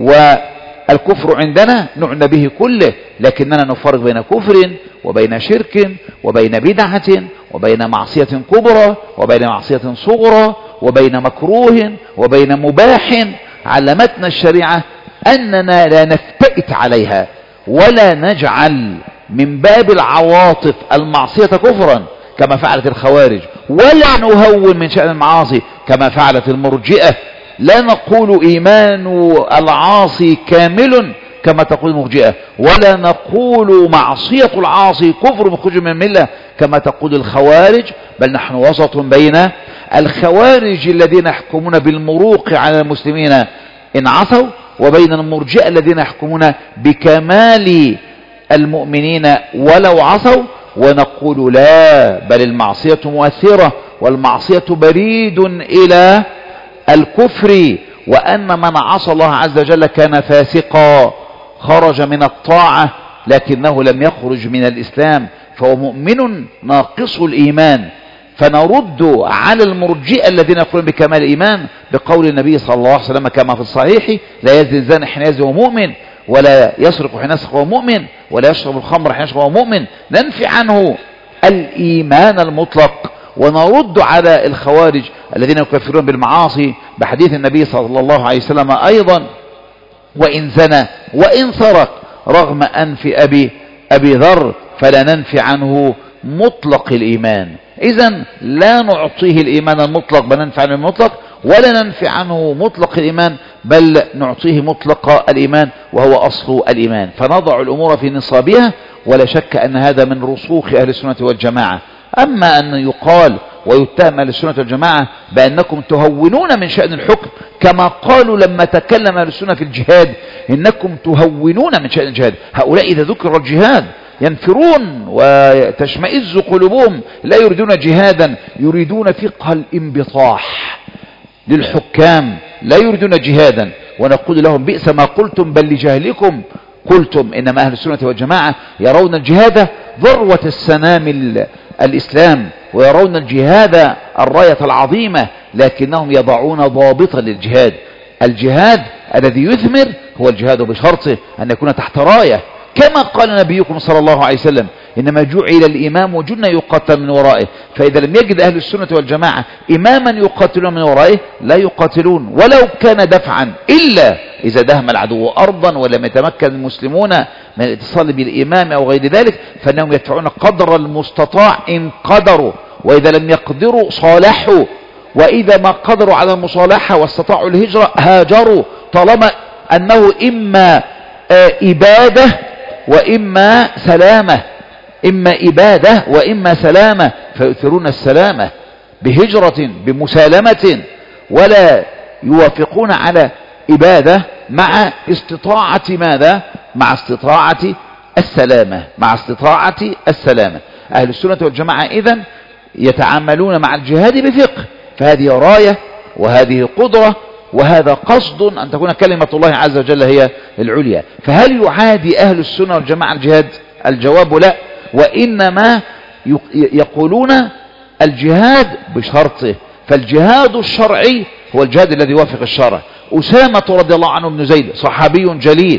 والكفر عندنا نعنى به كله، لكننا نفرق بين كفر وبين شرك وبين بدعة وبين معصية كبرى وبين معصية صغرى وبين مكروه وبين مباح. علمتنا الشريعة أننا لا نفتئت عليها ولا نجعل من باب العواطف المعصية كفرا كما فعلت الخوارج، ولا نهون من شأن المعاصي كما فعلت المرجئة. لا نقول إيمان العاصي كامل كما تقول المرجئة، ولا نقول معصية العاصي كفر مخرج من الملة كما تقول الخوارج، بل نحن وسط بين الخوارج الذين يحكمون بالمروق على المسلمين إن عصوا وبين المرجئة الذين يحكمون بكمال المؤمنين ولو عصوا. ونقول لا، بل المعصية مؤثرة والمعصية بريد إلى الكفر، وأن من عصى الله عز وجل كان فاسقا خرج من الطاعة لكنه لم يخرج من الإسلام، فهو مؤمن ناقص الإيمان. فنرد على المرجئة الذين يقولون بكمال الإيمان بقول النبي صلى الله عليه وسلم كما في الصحيح: لا يزني الزاني حين يزني وهو مؤمن، ولا يسرق حين يسرق وهو مؤمن، ولا يشرب الخمر حين يشرب وهو مؤمن. ننفي عنه الإيمان المطلق ونرد على الخوارج الذين يكفرون بالمعاصي بحديث النبي صلى الله عليه وسلم أيضا: وإن زنى وإن سرق رغم أنف أبي أبي ذر فلا ننفي عنه مطلق الإيمان. إذن لا نعطيه الإيمان المطلق بل ننفي عنه المطلق، ولا ننفي عنه مطلق الإيمان بل نعطيه مطلق الإيمان وهو أصل الإيمان. فنضع الأمور في نصابها، ولا شك أن هذا من رسوخ أهل السنة والجماعة. أما أن يقال ويتهم أهل السنة والجماعة بأنكم تهونون من شأن الحكم كما قالوا لما تكلم أهل السنة في الجهاد إنكم تهونون من شأن الجهاد، هؤلاء إذا ذكر الجهاد ينفرون وتشمئز قلوبهم، لا يريدون جهادا، يريدون فقه الانبطاح للحكام، لا يريدون جهادا. ونقول لهم: بئس ما قلتم بل لجهلكم قلتم. إنما أهل السنة والجماعة يرون الجهاد ذروة السنام الإسلام، ويرون الجهاد الراية العظيمة، لكنهم يضعون ضابطا للجهاد. الجهاد الذي يثمر هو الجهاد بشرطه أن يكون تحت راية، كما قال نبيكم صلى الله عليه وسلم: إنما جعل الإمام وجن يقاتل من ورائه. فإذا لم يجد أهل السنة والجماعة إماما يقاتلون من ورائه لا يقاتلون ولو كان دفعا، إلا إذا دهم العدو أرضا ولم يتمكن المسلمون من الاتصال بالإمام أو غير ذلك، فإنهم يدفعون قدر المستطاع إن قدروا، وإذا لم يقدروا صالحوا، وإذا ما قدروا على المصالحة واستطاعوا الهجرة هاجروا، طالما أنه إما إبادة وإما سلامة، إما إبادة وإما سلامة، فيؤثرون السلامة بهجرة بمسالمة، ولا يوافقون على إبادة مع استطاعة ماذا؟ مع استطاعة السلامة، مع استطاعة السلامة. أهل السنة والجماعة إذن يتعاملون مع الجهاد بفقه، فهذه راية وهذه قدرة وهذا قصد أن تكون كلمة الله عز وجل هي العليا. فهل يعادي أهل السنة والجماعة الجهاد؟ الجواب لا، وإنما يقولون الجهاد بشرطه. فالجهاد الشرعي هو الجهاد الذي يوافق الشرع. أسامة رضي الله عنه بن زيد صحابي جليل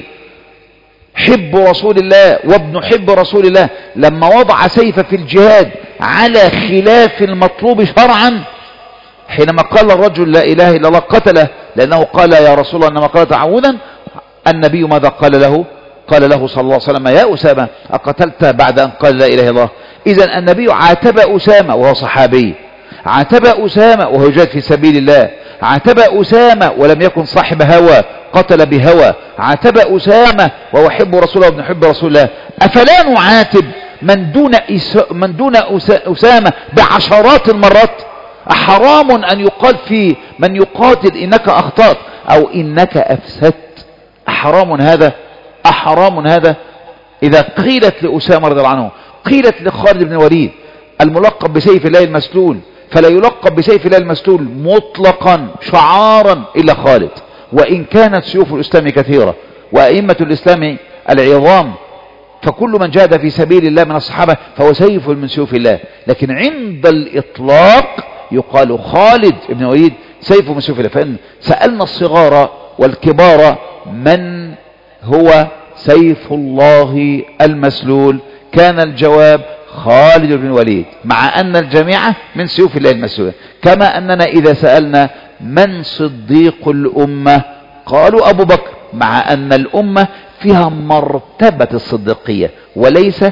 حب رسول الله وابن حب رسول الله، لما وضع سيفه في الجهاد على خلاف المطلوب شرعا، حينما قال الرجل لا إله إلا الله قتله لأنه قال يا رسول الله إنما قال تعوذا، النبي ماذا قال له؟ قال له صلى الله عليه وسلم يا أسامة أقتلت بعد أن قال لا إله إلا الله؟ إذن النبي عاتب أسامة وهو صحابي، عاتب أسامة وهو يجاهد في سبيل الله، عاتب أسامة ولم يكن صاحب هوى قتل بهوى، عاتب أسامة وهو حب رسول الله وابن حب رسول الله. أفلا نعاتب من دون, من دون أسامة بعشرات المرات؟ أحرام أن يقال في من يقاتل إنك أخطأت أو إنك أفسدت؟ أحرام هذا؟ أحرام هذا؟ إذا قيلت لأسامة رضي الله عنه، قيلت لخالد بن الوليد الملقب بسيف الله المسلول، فلا يلقب بسيف الله المسلول مطلقا شعارا إلا خالد، وإن كانت سيوف الإسلام كثيرة وأئمة الإسلام العظام، فكل من جاهد في سبيل الله من الصحابة فهو سيف من سيوف الله، لكن عند الإطلاق يقال خالد بن الوليد سيف من سيوف الله. فإن سألنا الصغار والكبار من هو سيف الله المسلول، كان الجواب خالد بن الوليد، مع أن الجميع من سيوف الله المسلولة. كما أننا إذا سألنا من صديق الأمة قالوا أبو بكر، مع أن الأمة فيها مرتبة الصديقية وليس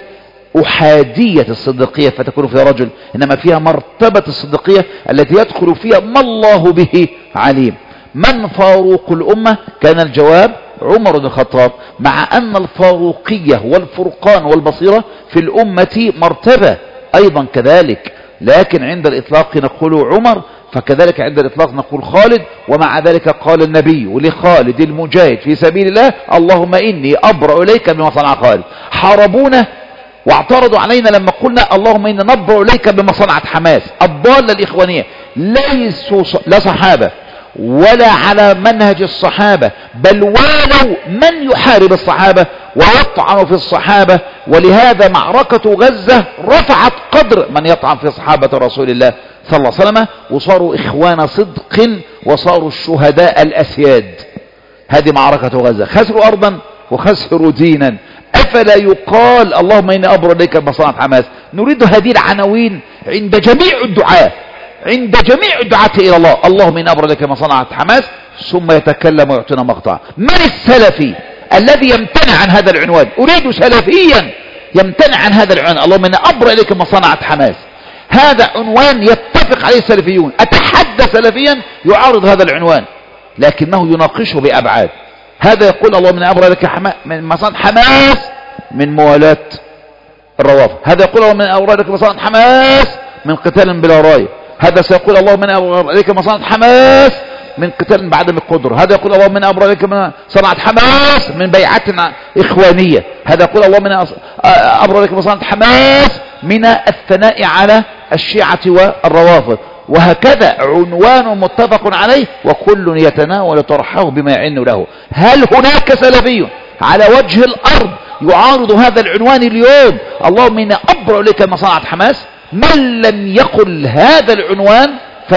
أحادية الصديقية فتكون فيها رجل، إنما فيها مرتبة الصديقية التي يدخل فيها ما الله به عليم. من فاروق الأمة؟ كان الجواب عمر بن الخطاب، مع أن الفاروقية والفرقان والبصيرة في الأمة مرتبة أيضا كذلك، لكن عند الإطلاق نقول عمر، فكذلك عند الإطلاق نقول خالد. ومع ذلك قال النبي لخالد المجاهد في سبيل الله اللهم إني أبرأ إليك بما صنع خالد. حاربونا واعترضوا علينا لما قلنا اللهم إني نبرأ إليك بما صنعت حماس الضالة الإخوانية، ليسوا لا صحابة ولا على منهج الصحابة، بل والوا من يحارب الصحابة ويطعن في الصحابة. ولهذا معركة غزة رفعت قدر من يطعن في صحابة رسول الله صلى الله عليه وسلم، وصاروا إخوان صدق وصاروا الشهداء الأسياد. هذه معركة غزة، خسروا أرضا وخسروا دينا. أفلا يقال اللهم إني أبرأ إليك بما صنعت حماس؟ نريد هذه العناوين عند جميع الدعاة، عند جميع الدعاة إلى الله، اللهم إني أبرأ إليك بما صنعت حماس، ثم يتكلم ويعطينا مقطع. من السلفي الذي يمتنع عن هذا العنوان؟ أريد سلفيا يمتنع عن هذا العنوان، اللهم إني أبرأ إليك بما صنعت حماس. هذا عنوان يتفق عليه السلفيون. أتحدى سلفيا يعارض هذا العنوان لكنه يناقشه بأبعاد. هذا يقول اللهم إني أبرأ إليك بما صنعت حماس من موالاة الروافض، هذا يقول اللهم إني أبرأ إليك بما صنعت حماس من قتال بلا راية، هذا سيقول اللهم إني أبرأ إليك بما صنعت حماس من قتال بعدم القدرة، هذا يقول اللهم إني أبرأ إليك بما صنعت حماس من بيعة إخوانية، هذا يقول اللهم إني أبرأ إليك بما صنعت حماس من الثناء على الشيعة والروافض. وهكذا عنوان متفق عليه وكل يتناول طرحه بما يعن له. هل هناك سلفي على وجه الأرض يعارض هذا العنوان اليوم اللهم إني أبرأ إليك بما صنعت حماس؟ من لم يقل هذا العنوان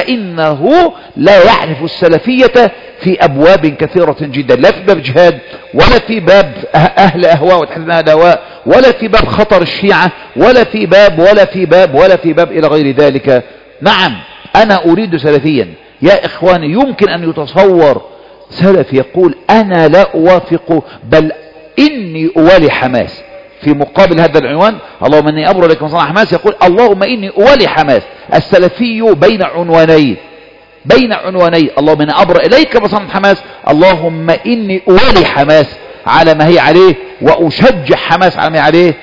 فإنه لا يعرف السلفية في أبواب كثيرة جدا، لا في باب جهاد ولا في باب أهل أهواء وتحديد أهل أهواء ولا في باب خطر الشيعة ولا في باب ولا في باب ولا في باب إلى غير ذلك. نعم أنا أريد سلفيا يا إخواني. يمكن أن يتصور سلف يقول أنا لا أوافق بل إني أوالي حماس، في مقابل هذا العنوان اللهم إني أبرأ إليك بما صنعت حماس يقول اللهم إني أوالي حماس. السلفي بين عنوانين، بين عنوانين، اللهم إني أبرأ إليك بما صنعت حماس، اللهم إني أوالي حماس على ما هي عليه وأشجع حماس على ما هي عليه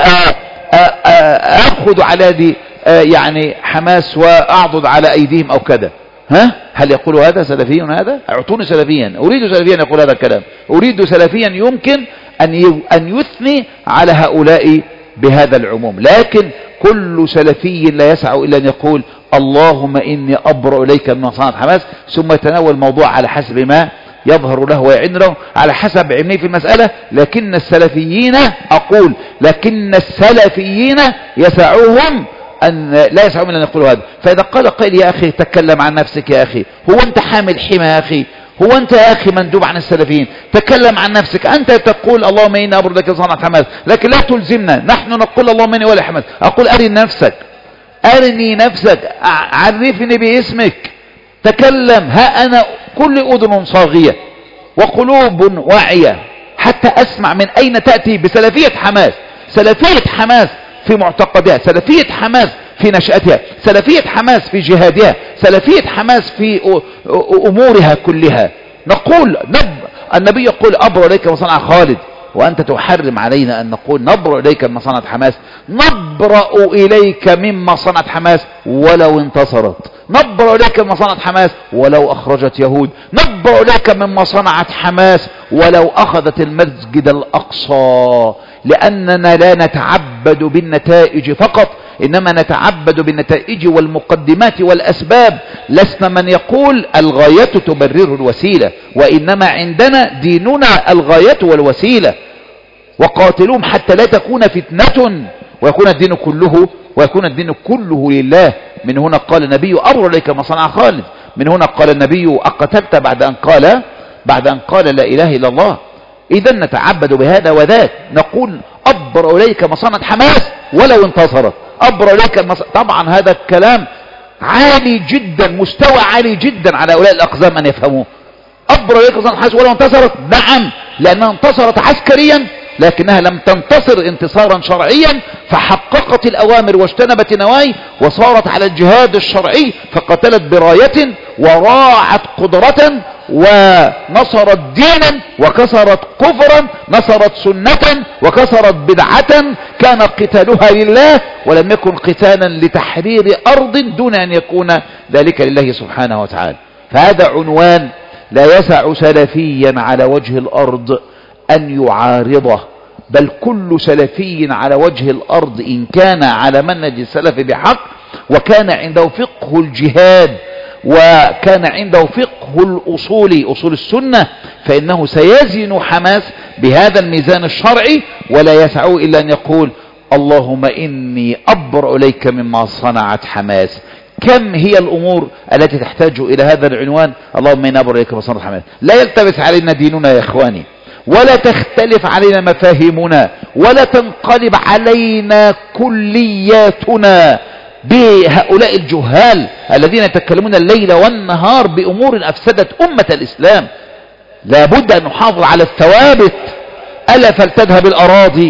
وأخذ على دي يعني حماس وأعضد على أيديهم أو كذا. ها هل يقول هذا سلفي؟ هذا اعطوني سلفيا، أريد سلفيا يقول هذا الكلام، أريد سلفيا يمكن أن أن يثني على هؤلاء بهذا العموم. لكن كل سلفي لا يسع إلا أن يقول اللهم إني أبرأ إليك من صنعة حماس، ثم يتناول الموضوع على حسب ما يظهر له ويعين له، على حسب علمه في المسألة. لكن السلفيين، أقول لكن السلفيين يسعوهم أن لا يسعون إلا أن يقولوا هذا. فإذا قال قائل يا أخي تكلم عن نفسك يا أخي، هو أنت حامل حمى يا أخي، هو أنت يا أخي مندوب عن السلفيين، تكلم عن نفسك. أنت تقول اللهم إني أبرأ لك صنعة حماس، لكن لا تلزمنا. نحن نقول اللهم إني ولا حماس. أقول أرني نفسك، أرني نفسك، عرفني باسمك، تكلم. ها أنا كل أذن صاغية وقلوب واعية حتى أسمع من أين تأتي بسلفية حماس. سلفية حماس في معتقدها، سلفية حماس في نشأتها، سلفية حماس في جهادها، سلفية حماس في أمورها كلها. نقول نب... النبي يقول أبرأ إليك مصنع خالد، وأنت تحرم علينا أن نقول نبرأ إليك مما صنعت حماس. نبرأ إليك مما صنعت حماس ولو انتصرت، نبرأ إليك مما صنعت حماس ولو أخرجت يهود، نبرأ إليك مما صنعت حماس ولو أخذت المسجد الأقصى. لأننا لا نتعبد بالنتائج فقط، إنما نتعبد بالنتائج والمقدمات والأسباب. لسنا من يقول الغاية تبرر الوسيلة، وإنما عندنا ديننا الغاية والوسيلة. وقاتلوهم حتى لا تكون فتنة ويكون الدين كله ويكون الدين كله لله. من هنا قال النبي أبرأ إليك ما صنع خالد. من هنا قال النبي أقتلت بعد أن قال بعد أن قال لا إله إلا الله. إذا نتعبد بهذا وذاك. نقول أبرأ إليك ما صنعت حماس ولو انتصرت، أبرأ إليك المص... طبعا هذا الكلام عالي جدا، مستوى عالي جدا على هؤلاء الأقزام أن يفهموه. أبرأ إليك ما صنعت حماس ولو انتصرت، نعم، لأنها انتصرت عسكريا لكنها لم تنتصر انتصارا شرعيا، فحققت الأوامر واجتنبت النواهي وصارت على الجهاد الشرعي، فقتلت براية وراعت قدرة ونصرت دينا وكسرت كفرا، نصرت سنة وكسرت بدعة. كان قتالها لله ولم يكن قتالا لتحرير أرض دون أن يكون ذلك لله سبحانه وتعالى. فهذا عنوان لا يسع سلفيا على وجه الأرض أن يعارضه، بل كل سلفي على وجه الأرض إن كان على منهج السلف بحق وكان عنده فقه الجهاد وكان عنده فقه الأصول أصول السنة، فإنه سيزن حماس بهذا الميزان الشرعي، ولا يسعه إلا أن يقول اللهم إني أبرأ إليك مما صنعت حماس. كم هي الأمور التي تحتاج إلى هذا العنوان، اللهم إني أبرأ إليك مما صنعت حماس. لا يلتبس علينا ديننا يا إخواني، ولا تختلف علينا مفاهيمنا، ولا تنقلب علينا كلياتنا بهؤلاء الجهال الذين يتكلمون الليل والنهار بأمور أفسدت أمة الإسلام. لا بد أن نحافظ على الثوابت. ألا فلتذهب الأراضي،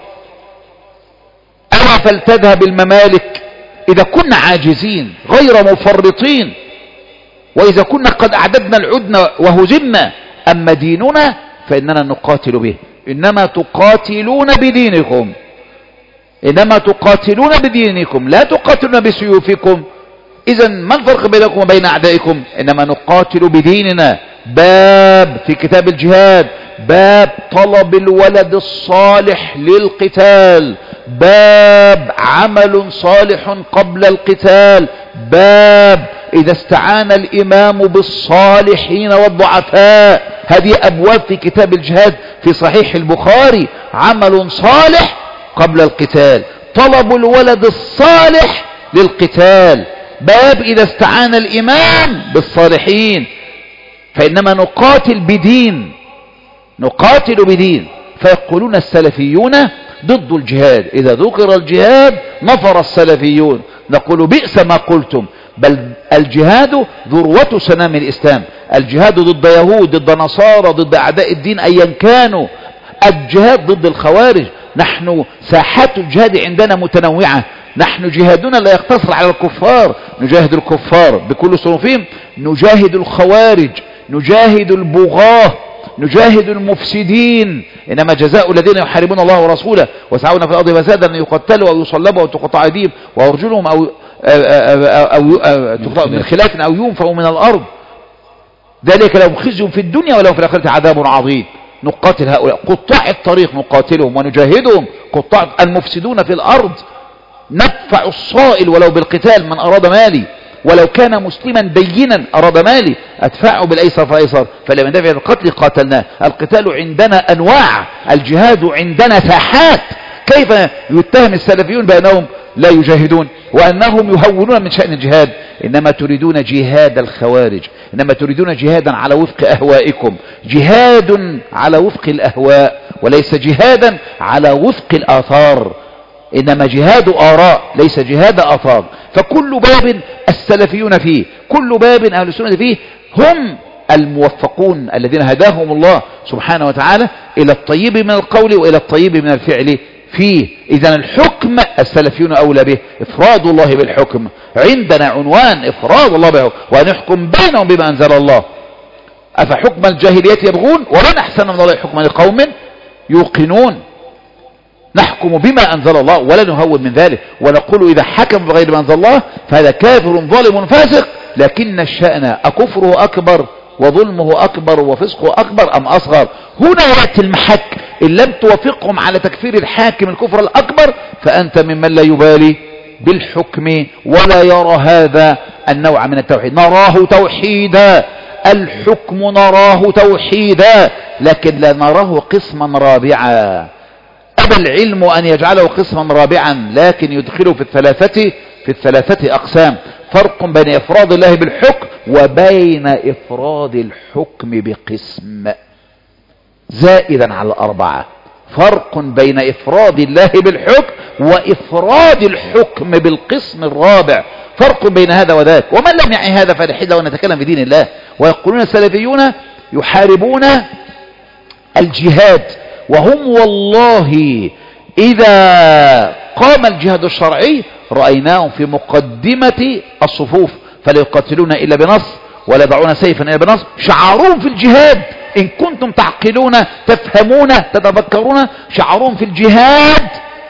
ألا فلتذهب الممالك إذا كنا عاجزين غير مفرطين، وإذا كنا قد أعددنا العدن وهزمنا. أما ديننا فإننا نقاتل به. إنما تقاتلون بدينكم، إنما تقاتلون بدينكم لا تقاتلون بسيوفكم. إذا ما الفرق بينكم وبين أعدائكم؟ إنما نقاتل بديننا. باب في كتاب الجهاد باب طلب الولد الصالح للقتال، باب عمل صالح قبل القتال، باب إذا استعان الإمام بالصالحين والضعفاء. هذه أبواب في كتاب الجهاد في صحيح البخاري. عمل صالح قبل القتال، طلب الولد الصالح للقتال، باب إذا استعان الإمام بالصالحين. فإنما نقاتل بدين، نقاتل بدين. فيقولون السلفيون ضد الجهاد، إذا ذكر الجهاد نفر السلفيون. نقول بئس ما قلتم، بل الجهاد ذروة سنام الإسلام. الجهاد ضد يهود، ضد نصارى، ضد أعداء الدين أيا كانوا. الجهاد ضد الخوارج. نحن ساحات الجهاد عندنا متنوعة. نحن جهادنا لا يقتصر على الكفار، نجاهد الكفار بكل صنوفهم، نجاهد الخوارج، نجاهد البغاة، نجاهد المفسدين. إنما جزاء الذين يحاربون الله ورسوله ويسعون في الأرض فسادا أن يقتلوا أو يصلبوا أو تقطع أيديهم وأرجلهم أو أو تقطع من خلاف أو ينفوا من الأرض، ذلك لهم خزي في الدنيا ولهم في الآخرة عذاب عظيم. نقاتل هؤلاء قطاع الطريق، نقاتلهم ونجاهدهم، قطاع المفسدون في الأرض. ندفع الصائل ولو بالقتال، من أراد مالي ولو كان مسلما دينا أراد مالي أدفعه بالأيسر فأيسر، فلما ندفع القتل قاتلناه. القتال عندنا أنواع، الجهاد عندنا ساحات. كيف يتهم السلفيون بأنهم لا يجاهدون وأنهم يهونون من شأن الجهاد؟ إنما تريدون جهاد الخوارج، إنما تريدون جهادا على وفق أهوائكم، جهاد على وفق الأهواء وليس جهادا على وفق الآثار، إنما جهاد آراء ليس جهاد آثار. فكل باب السلفيون فيه، كل باب أهل السنة فيه، هم الموفقون الذين هداهم الله سبحانه وتعالى إلى الطيب من القول وإلى الطيب من الفعل فيه. إذن الحكم السلفيون أولى به، إفراد الله بالحكم. عندنا عنوان إفراد الله به، وأن يحكم بينهم بما أنزل الله. أفحكم الجاهلية يبغون ومن أحسن من الله حكما لقوم يوقنون. نحكم بما أنزل الله ولا نهون من ذلك، ونقول إذا حكم بغير ما أنزل الله فهذا كافر ظالم فاسق. لكن الشأن أكفره أكبر وظلمه أكبر وفسقه أكبر أم أصغر؟ هنا يأتي المحك. إن لم توافقهم على تكفير الحاكم الكفر الأكبر فأنت ممن لا يبالي بالحكم ولا يرى هذا النوع من التوحيد. نراه توحيدا، الحكم نراه توحيدا، لكن لا نراه قسما رابعا. أبى العلم أن يجعله قسما رابعا، لكن يدخله في الثلاثة في الثلاثة أقسام. فرق بين إفراد الله بالحكم وبين إفراد الحكم بقسم زائدا على الأربعة. فرق بين إفراد الله بالحكم وإفراد الحكم بالقسم الرابع، فرق بين هذا وذاك. ومن لم يعي هذا فلحد ونتكلم في دين الله. ويقولون السلفيون يحاربون الجهاد، وهم والله إذا قام الجهاد الشرعي رأيناهم في مقدمة الصفوف، فلا يقاتلون إلا بنص ولا يضعون سيفا إلا بنص. شعارهم في الجهاد إن كنتم تعقلون تفهمون تتذكرون، شعارهم في الجهاد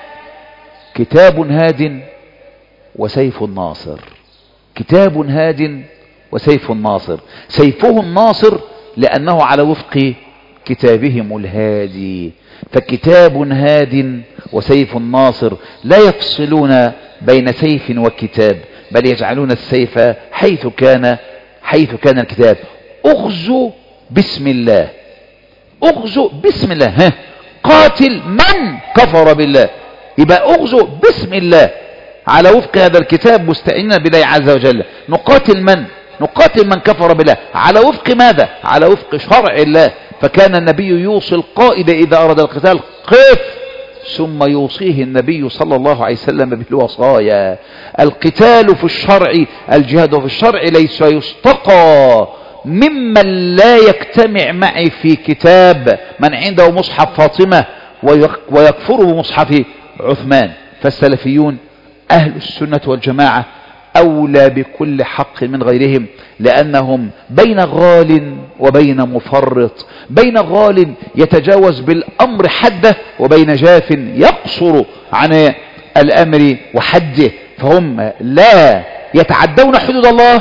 كتاب هاد وسيف ناصر. كتاب هاد وسيف ناصر. سيفهم ناصر لأنه على وفق كتابهم الهادي، فكتاب هاد وسيف ناصر لا يفصلون بين سيف وكتاب، بل يجعلون السيف حيث كان حيث كان الكتاب. اغزوا بسم الله، اغزوا بسم الله، ها قاتل من كفر بالله، يبقى اغزوا بسم الله على وفق هذا الكتاب مستعينين بالله عز وجل. نقاتل من؟ نقاتل من كفر بالله على وفق ماذا؟ على وفق شرع الله. فكان النبي يوصي القائد إذا أراد القتال قف، ثم يوصيه النبي صلى الله عليه وسلم بالوصايا. القتال في الشرع، الجهاد في الشرع ليس يستقى ممن لا يجتمع معي في كتاب، من عنده مصحف فاطمة ويكفره مصحف عثمان. فالسلفيون أهل السنة والجماعة أولى بكل حق من غيرهم، لأنهم بين غال وبين مفرط، بين غال يتجاوز بالأمر حده وبين جاف يقصر عن الأمر وحده. فهم لا يتعدون حدود الله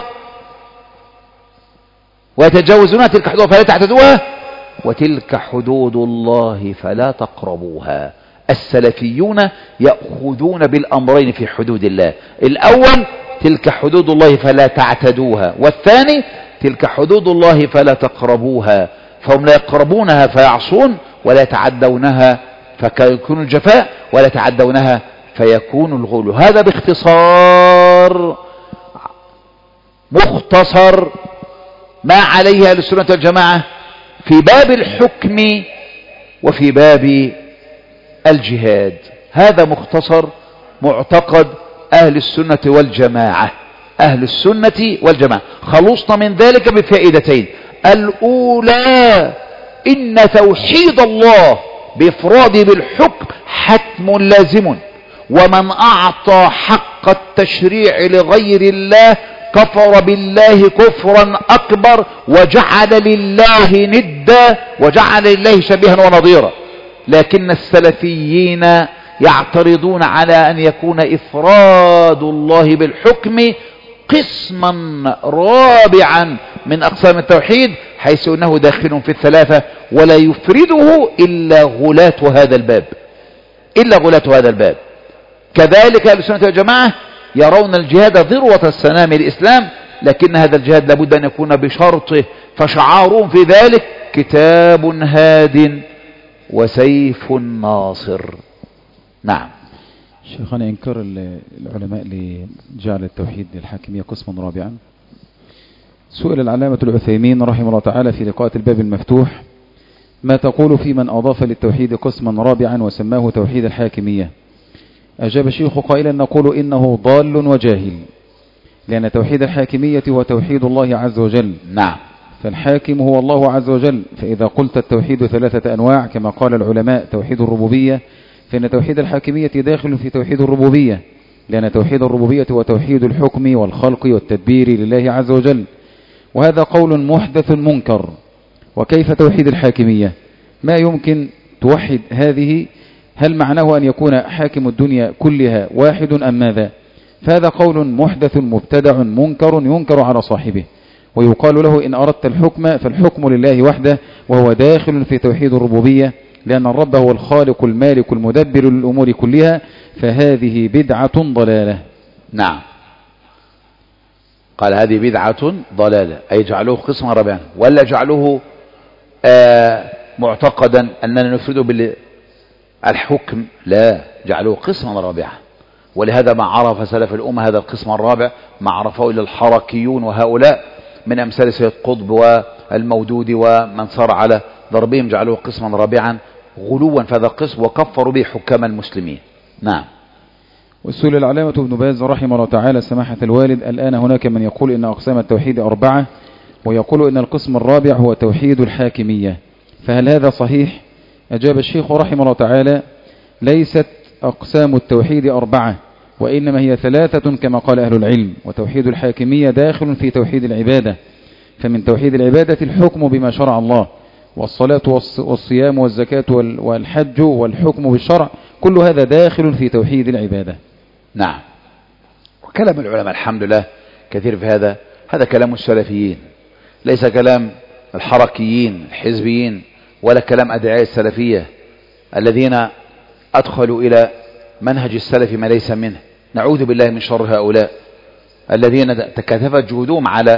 ويتجاوزون تلك حدود فلا تعتدوها، وتلك حدود الله فلا تقربوها. السلفيون يأخذون بالأمرين في حدود الله. الأول تلك حدود الله فلا تعتدوها، والثاني تلك حدود الله فلا تقربوها. فهم لا يقربونها فيعصون، ولا يتعدونها فيكون الجفاء، ولا يتعدونها فيكون الغلو. هذا باختصار مختصر ما عليه أهل السنة والجماعة في باب الحكم وفي باب الجهاد. هذا مختصر معتقد أهل السنة والجماعة. أهل السنة والجماعة خلصنا من ذلك بفائدتين. الأولى إن توحيد الله بإفراده بالحكم حتم لازم، ومن أعطى حق التشريع لغير الله كفر بالله كفرا أكبر، وجعل لله ندا وجعل لله شبيها ونظيرا. لكن السلفيين يعترضون على أن يكون إفراد الله بالحكم قسما رابعا من أقسام التوحيد، حيث أنه داخل في الثلاثة ولا يفرده إلا غلاة هذا الباب، إلا غلاة هذا الباب. كذلك أهل السنة والجماعة يرون الجهاد ذروة السنام الإسلام، لكن هذا الجهاد لابد أن يكون بشرطه، فشعارهم في ذلك كتاب هاد وسيف ناصر. نعم. شيخنا، إنكار العلماء لجعل التوحيد الحاكمية قسما رابعا. سئل العلامة العثيمين رحمه الله تعالى في لقاء الباب المفتوح: ما تقول في من أضاف للتوحيد قسما رابعا وسماه توحيد الحاكمية؟ أجاب الشيخ قائلا: نقول إنه ضال وجاهل، لأن توحيد الحاكمية هو توحيد الله عز وجل. نعم. فالحاكم هو الله عز وجل، فإذا قلت التوحيد ثلاثة أنواع كما قال العلماء توحيد الربوبية، فإن توحيد الحاكمية داخل في توحيد الربوبية، لأن توحيد الربوبية هو توحيد الحكم والخلق والتدبير لله عز وجل، وهذا قول محدث منكر. وكيف توحيد الحاكمية؟ ما يمكن توحد هذه؟ هل معناه أن يكون حاكم الدنيا كلها واحد أم ماذا؟ فهذا قول محدث مبتدع منكر ينكر على صاحبه، ويقال له: إن أردت الحكم فالحكم لله وحده، وهو داخل في توحيد الربوبية، لأن الرب هو الخالق المالك المدبر للأمور كلها، فهذه بدعة ضلالة. نعم. قال هذه بدعة ضلالة، أي جعلوه قسما رابعا، ولا جعلوه آه معتقدا أننا نفرده بالحكم؟ لا، جعلوه قسما رابعا. ولهذا ما عرف سلف الأمة هذا القسم الرابع ما عرفه إلا الحركيون، وهؤلاء من أمثال سيد قطب والمودود ومن صار على ضربهم، جعلوه قسما رابعا غلوا في هذا القسم، وكفروا به حكام المسلمين. نعم. والسؤال العلامة ابن باز رحمه الله تعالى سماحة الوالد: الآن هناك من يقول إن أقسام التوحيد أربعة، ويقول إن القسم الرابع هو توحيد الحاكمية، فهل هذا صحيح؟ أجاب الشيخ رحمه الله تعالى: ليست أقسام التوحيد أربعة، وإنما هي ثلاثة كما قال أهل العلم. وتوحيد الحاكمية داخل في توحيد العبادة، فمن توحيد العبادة الحكم بما شرع الله، والصلاة والصيام والزكاة والحج والحكم بالشرع، كل هذا داخل في توحيد العبادة. نعم. وكلام العلماء الحمد لله كثير في هذا، هذا كلام السلفيين، ليس كلام الحركيين الحزبيين، ولا كلام أدعياء السلفية الذين أدخلوا إلى منهج السلف ما ليس منه. نعوذ بالله من شر هؤلاء الذين تكاثفت جهودهم على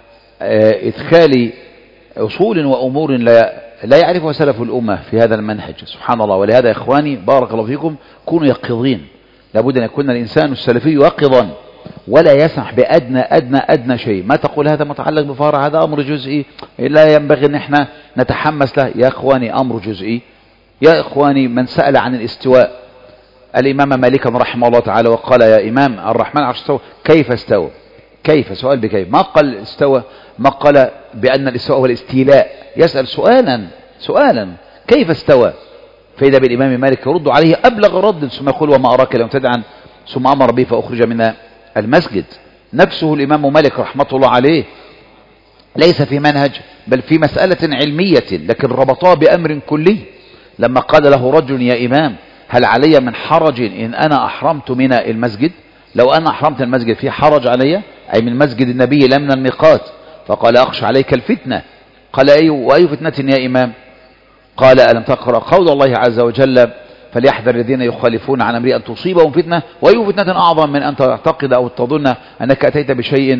إدخال أصول وأمور لا لا يعرفها سلف الأمة في هذا المنهج. سبحان الله. ولهذا يا إخواني بارك الله فيكم كونوا يقظين، لابد أن يكون الإنسان السلفي يقظا، ولا يسمح بأدنى أدنى أدنى شيء. ما تقول هذا متعلق بفرع، هذا أمر جزئي لا ينبغي أن احنا نتحمس له. يا إخواني أمر جزئي. يا إخواني من سأل عن الاستواء الإمام مالك رحمه الله تعالى وقال: يا إمام الرحمن عرش استوى، كيف استوى؟ كيف؟ سؤال بكيف، ما قال استوى، ما قال بأن الاستواء هو الاستيلاء، يسأل سؤالا سؤالا كيف استوى؟ فإذا بالإمام مالك يرد عليه أبلغ رد، ثم يقول: وما أراك لم تدعا، ثم أمر به فأخرج من المسجد. نفسه الإمام مالك رحمة الله عليه ليس في منهج بل في مسألة علمية، لكن ربطها بأمر كلي. لما قال له رجل: يا إمام هل علي من حرج إن أنا أحرمت من المسجد؟ لو أنا أحرمت المسجد في حرج علي؟ أي من مسجد النبي لا من الميقات. فقال: أخشى عليك الفتنة. قال: أي وأي فتنة يا إمام؟ قال: ألم تقرأ قول الله عز وجل: فليحذر الذين يخالفون عن أمره أن تصيبهم فتنة، وأي فتنة أعظم من أن تعتقد أو تظن أنك أتيت بشيء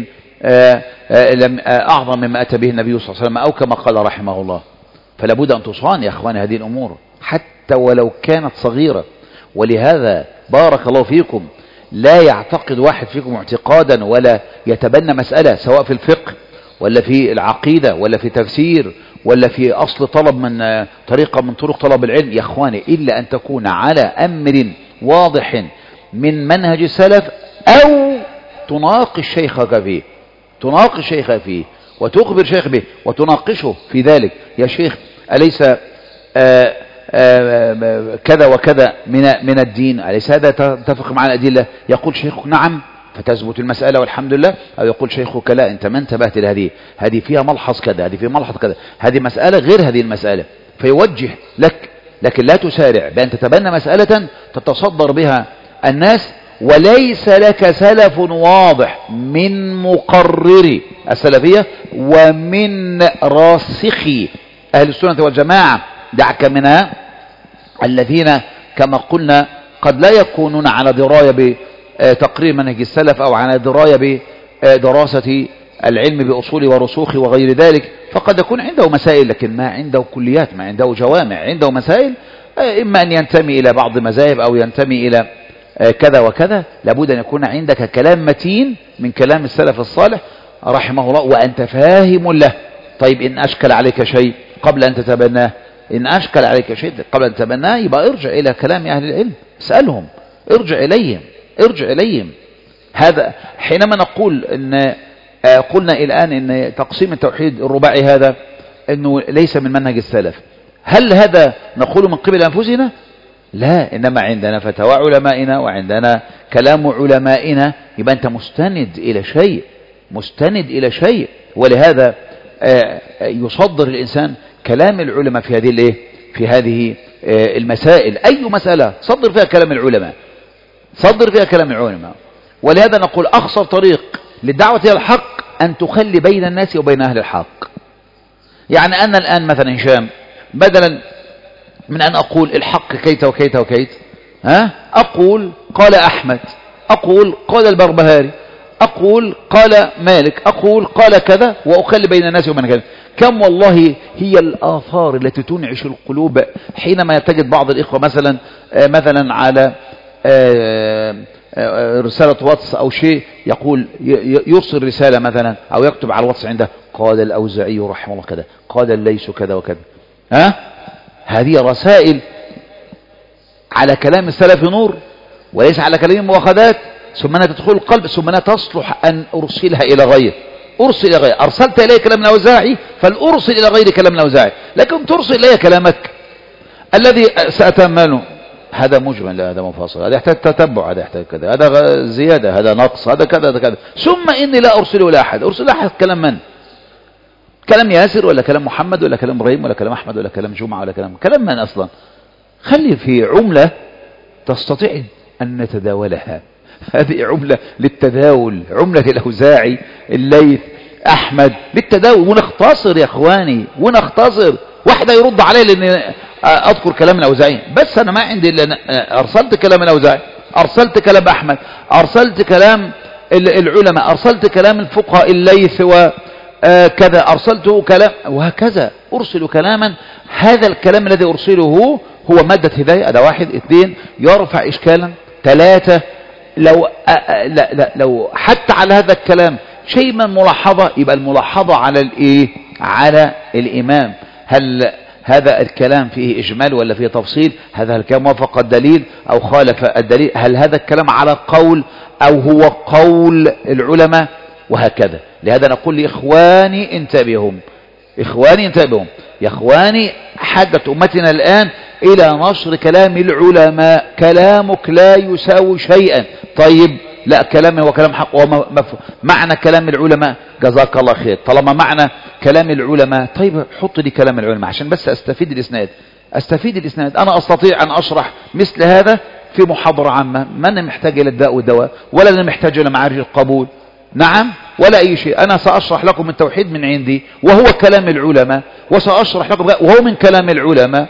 أعظم مما أتى به النبي صلى الله عليه وسلم، أو كما قال رحمه الله. فلا بد أن تصان يا أخواني هذه الأمور حتى ولو كانت صغيرة. ولهذا بارك الله فيكم لا يعتقد واحد فيكم اعتقادا ولا يتبنى مسألة، سواء في الفقه ولا في العقيدة ولا في تفسير ولا في أصل طلب من طريقة من طرق طلب العلم يا أخواني، إلا أن تكون على أمر واضح من منهج السلف، أو تناقش شيخك فيه تناقش شيخك فيه وتخبر شيخ به وتناقشه في ذلك. يا شيخ أليس آآ آآ كذا وكذا من من الدين، أليس هذا تتفق مع الأدلة؟ يقول شيخك نعم فتثبت المسألة والحمد لله، أو يقول شيخك لا أنت ما انتبهت لهذه، هذه فيها ملحظ كذا، هذه فيها ملحظ كذا، هذه مسألة غير هذه المسألة، فيوجه لك. لكن لا تسارع بأن تتبنى مسألة تتصدر بها الناس وليس لك سلف واضح من مقرر السلفية ومن راسخي أهل السنة والجماعة، دعك منها الذين كما قلنا قد لا يكونون على دراية بتقرير منهج السلف أو على دراية بدراسة العلم بأصول ورسوخ وغير ذلك، فقد يكون عنده مسائل لكن ما عنده كليات، ما عنده جوامع، عنده مسائل إما أن ينتمي إلى بعض مذاهب أو ينتمي إلى كذا وكذا. لابد أن يكون عندك كلام متين من كلام السلف الصالح رحمه الله وأنت فاهم له. طيب إن أشكل عليك شيء قبل أن تتبناه، إن أشكل عليك شيء قبل أن تتبناه يبقى ارجع إلى كلام أهل العلم، اسألهم، ارجع إليهم ارجع إليهم. هذا حينما نقول إن قلنا الآن إن تقسيم التوحيد الرباعي هذا إنه ليس من منهج السلف، هل هذا نقول من قبل أنفسنا؟ لا، إنما عندنا فتاوى علمائنا وعندنا كلام علمائنا، يبقى أنت مستند إلى شيء، مستند إلى شيء. ولهذا يصدر الإنسان كلام العلماء في هذه الايه في هذه المسائل. أي مسألة صدر فيها كلام العلماء، صدر فيها كلام العلماء. ولهذا نقول أقصر طريق للدعوة إلى الحق أن تخلي بين الناس وبين أهل الحق. يعني أنا الآن مثلا هشام بدلا من أن أقول الحق كيت وكيت وكيت، ها أقول قال أحمد، أقول قال البربهاري، أقول قال مالك، أقول قال كذا، وأخلي بين الناس وبين كذا. كم والله هي الآثار التي تنعش القلوب حينما تجد بعض الإخوة مثلا مثلا على رسالة واتس أو شيء يقول يرسل رسالة مثلا أو يكتب على الواتس عنده قال الأوزاعي رحمه الله كذا، قال الليث كذا وكذا. ها هذه رسائل على كلام السلف نور وليس على كلام المؤاخذات، ثم أنها تدخل القلب، ثم أنها تصلح أن أرسلها إلى غير، أرسل إلى غير. أرسلت إليه كلام الأوزاعي فالأرسل إلى غير كلام الأوزاعي، لكن ترسل إليه كلامك الذي سأتأمله، هذا مجمل، لا هذا مفاصل، هذا يحتاج تتبع، هذا يحتاج كذا، هذا زيادة، هذا نقص، هذا كذا هذا كذا. ثم إني لا أرسله إلى أحد، أرسل أحد كلام من؟ كلام ياسر ولا كلام محمد ولا كلام إبراهيم ولا كلام أحمد ولا كلام جمعة ولا كلام كلام من أصلا؟ خلي في عملة تستطيع أن نتداولها، هذه عملة للتداول، عملة الأوزاعي الليث أحمد للتداول، ونختصر يا إخواني ونختصر. واحد يرد علي لأن أذكر كلام الأوزاعي، بس أنا ما عندي إلا أرسلت كلام الأوزاعي، أرسلت كلام أحمد، أرسلت كلام العلماء، أرسلت كلام الفقهاء الليث وكذا، أرسلته كلام، وهكذا أرسل كلاما. هذا الكلام الذي أرسله هو مادة هداية، هذا واحد. اثنين، يرفع إشكالا. ثلاثة، لو لا لا لو حتى على هذا الكلام شيء من ملاحظة، يبقى الملاحظة على الايه على الإمام، هل هذا الكلام فيه إجمال ولا فيه تفصيل؟ هذا الكلام وافق الدليل أو خالف الدليل؟ هل هذا الكلام على قول أو هو قول العلماء؟ وهكذا. لهذا نقول لإخواني انتبههم، إخواني انتبههم يا إخواني، حاجة أمتنا الآن إلى نشر كلام العلماء. كلامك لا يساوي شيئا. طيب لا، كلامي هو كلام حق، ومعنى كلام العلماء جزاك الله خير. طالما معنى كلام العلماء، طيب حط لي كلام العلماء عشان بس أستفيد الإسناد، أستفيد الإسناد. أنا أستطيع أن أشرح مثل هذا في محاضرة عامة، ما أنا محتاج إلى الداء والدواء، ولا أنا محتاج إلى معارج القبول، نعم، ولا أي شيء. أنا سأشرح لكم التوحيد من عندي وهو كلام العلماء، وسأشرح لكم وهو من كلام العلماء.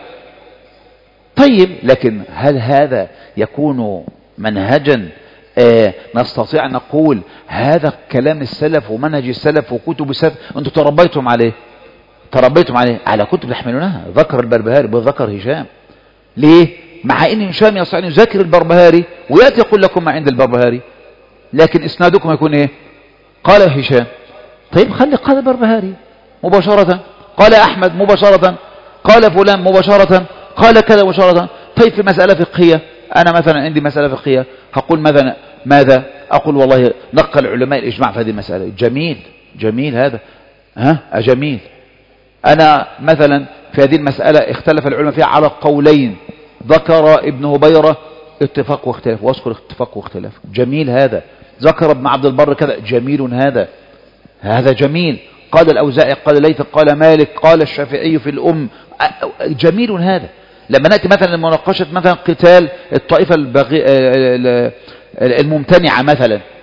طيب لكن هل هذا يكون منهجا آه نستطيع أن نقول هذا كلام السلف ومنهج السلف وكتب السلف أنتم تربيتم عليه؟ تربيتم عليه على كتب يحملونها. ذكر البربهاري وذكر هشام، ليه؟ مع ان هشام يستطيع ان يذاكر البربهاري وياتي يقول لكم ما عند البربهاري، لكن اسنادكم يكون ايه؟ قال هشام. طيب خلي قال البربهاري مباشرة، قال احمد مباشرة، قال فلان مباشرة، قال كذا مباشرة. طيب في مسألة فقهية، انا مثلا عندي مسألة فقهية هقول مثلا ماذا؟ اقول والله نقل علماء الاجماع في هذه المسألة. جميل جميل هذا، ها جميل. انا مثلا في هذه المسألة اختلف العلماء فيها على قولين، ذكر ابن هبيرة اتفاق واختلاف، واذكر اتفاق واختلاف. جميل هذا. ذكر ابن عبد البر كذا، جميل هذا، هذا جميل. قال الأوزاعي، قال ليث، قال مالك، قال الشافعي في الأم، جميل هذا. لما نأتي مثلا لمناقشة مثلا قتال الطائفة البغي... الممتنعة مثلا،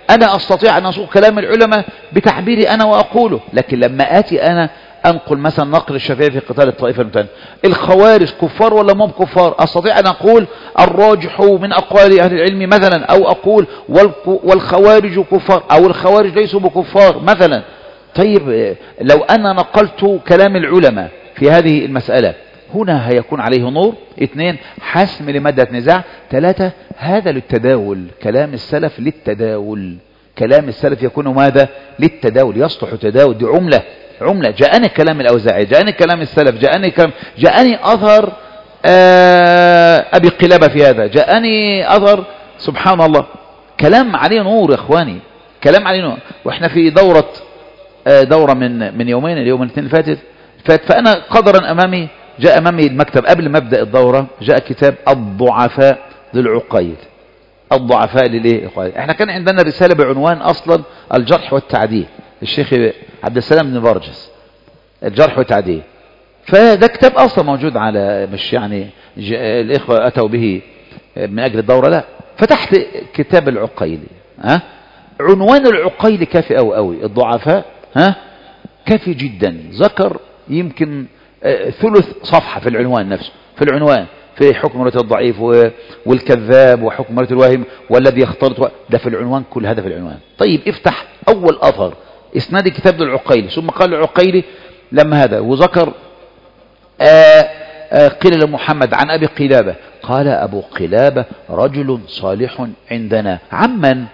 أنا أستطيع أن أسوق كلام العلماء بتعبيري أنا وأقوله، لكن لما آتي أنا أنقل مثلا نقل الشافعي في قتال الطائفة المتنة، الخوارج كفار ولا هم كفار؟ أستطيع أن أقول الراجح من أقوال أهل العلم مثلا، أو أقول والخوارج كفار، أو الخوارج ليسوا بكفار مثلا. طيب لو أنا نقلت كلام العلماء في هذه المسألة، هنا هيكون عليه نور. اثنين، حسم لمادة نزاع. ثلاثة، هذا للتداول، كلام السلف للتداول، كلام السلف يكون ماذا؟ للتداول، يصلح تداول، دي عملة عملة. جاءني كلام الأوزاعي، جاءني كلام السلف، جاءني كلام، جاءني أثر أبي قلابة في هذا، جاءني أثر، سبحان الله، كلام عليه نور يا إخواني، كلام عليه نور. وإحنا في دورة دورة من من يومين، اليوم الاثنين فاتت فات فأنا قدرا أمامي، جاء أمامي المكتب قبل ما أبدأ الدورة، جاء كتاب الضعفاء للعقيل. الضعفاء للإيه؟ إحنا كان عندنا رسالة بعنوان أصلا الجرح والتعديل، الشيخ عبد السلام بن برجس، الجرح والتعديل. فده كتاب أصلا موجود على، مش يعني الإخوة أتوا به من أجل الدورة، لا، فتحت كتاب العقيلي، ها، عنوان العقيل كافي أو أوي، الضعفاء، ها، كافي جدا. ذكر يمكن ثلث صفحة في العنوان نفسه، في العنوان، في حكم مرة الضعيف والكذاب وحكم مرة الواهم والذي يختلط، ده في العنوان، كل هذا في العنوان. طيب افتح أول أثر اسناد كتاب العقيلي، ثم قال العقيلي لما هذا، وذكر آآ آآ قيل لمحمد عن أبي قلابة، قال أبو قلابة رجل صالح عندنا. عمن؟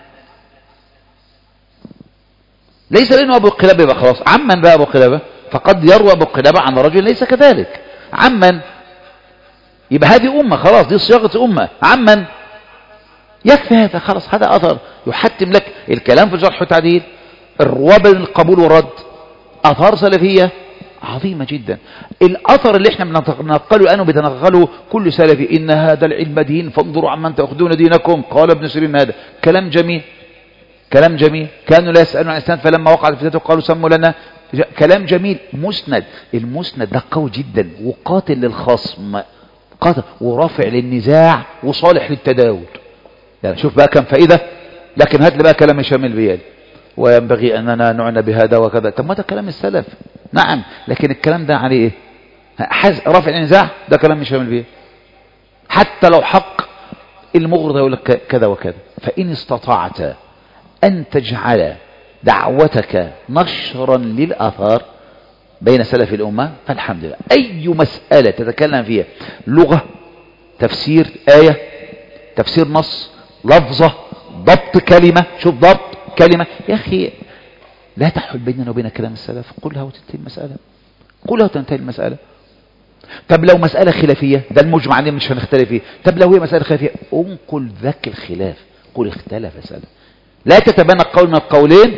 ليس لأنه أبو قلابة يبقى خلاص، عمن بقى أبو قلابة؟ فقد يروى أبو قلابة عن رجل ليس كذلك. عمن؟ يبقى هذه أمة، خلاص دي صياغة أمة. عمن؟ يكفي هذا، خلاص هذا أثر يحتم لك الكلام في الجرح والتعديل، الرواة بين القبول والرد، آثار سلفية عظيمة جدا. الأثر اللي احنا بننقله الآن وبتنقله كل سلفي، إن هذا العلم دين فانظروا عمن تأخذون دينكم، قال ابن سيرين، هذا كلام جميل، كلام جميل. كانوا لا يسألون عن الإسلام فلما وقعت فتنته قالوا سموا لنا، كلام جميل. مسند، المسند ده قوي جدا، وقاتل للخصم، قاتل ورافع للنزاع، وصالح للتداول. يعني شوف بقى كم فائدة. لكن هات لي بقى كلام شامل بيالي، وينبغي أننا نعنى بهذا وكذا. طب ما ده كلام السلف، نعم، لكن الكلام ده عليه إيه؟ حز رافع النزاع، ده كلام مش شامل بيه. حتى لو حق المغرض يقول لك كذا وكذا. فإن استطعت أن تجعل دعوتك نشرا للآثار بين سلف الأمة فالحمد لله. أي مسألة تتكلم فيها، لغة، تفسير آية، تفسير نص، لفظة، ضبط كلمة، شوف ضبط كلمة يا أخي، لا تحل بيننا وبين كلام السلف، قلها وتنتهي المسألة، قلها وتنتهي المسألة. طب لو مسألة خلافية، ده المجمع عليه مش هنختلف فيه، طب لو هي مسألة خلافية انقل ذاك الخلاف، قل اختلف سلف، لا تتبنى قول من القولين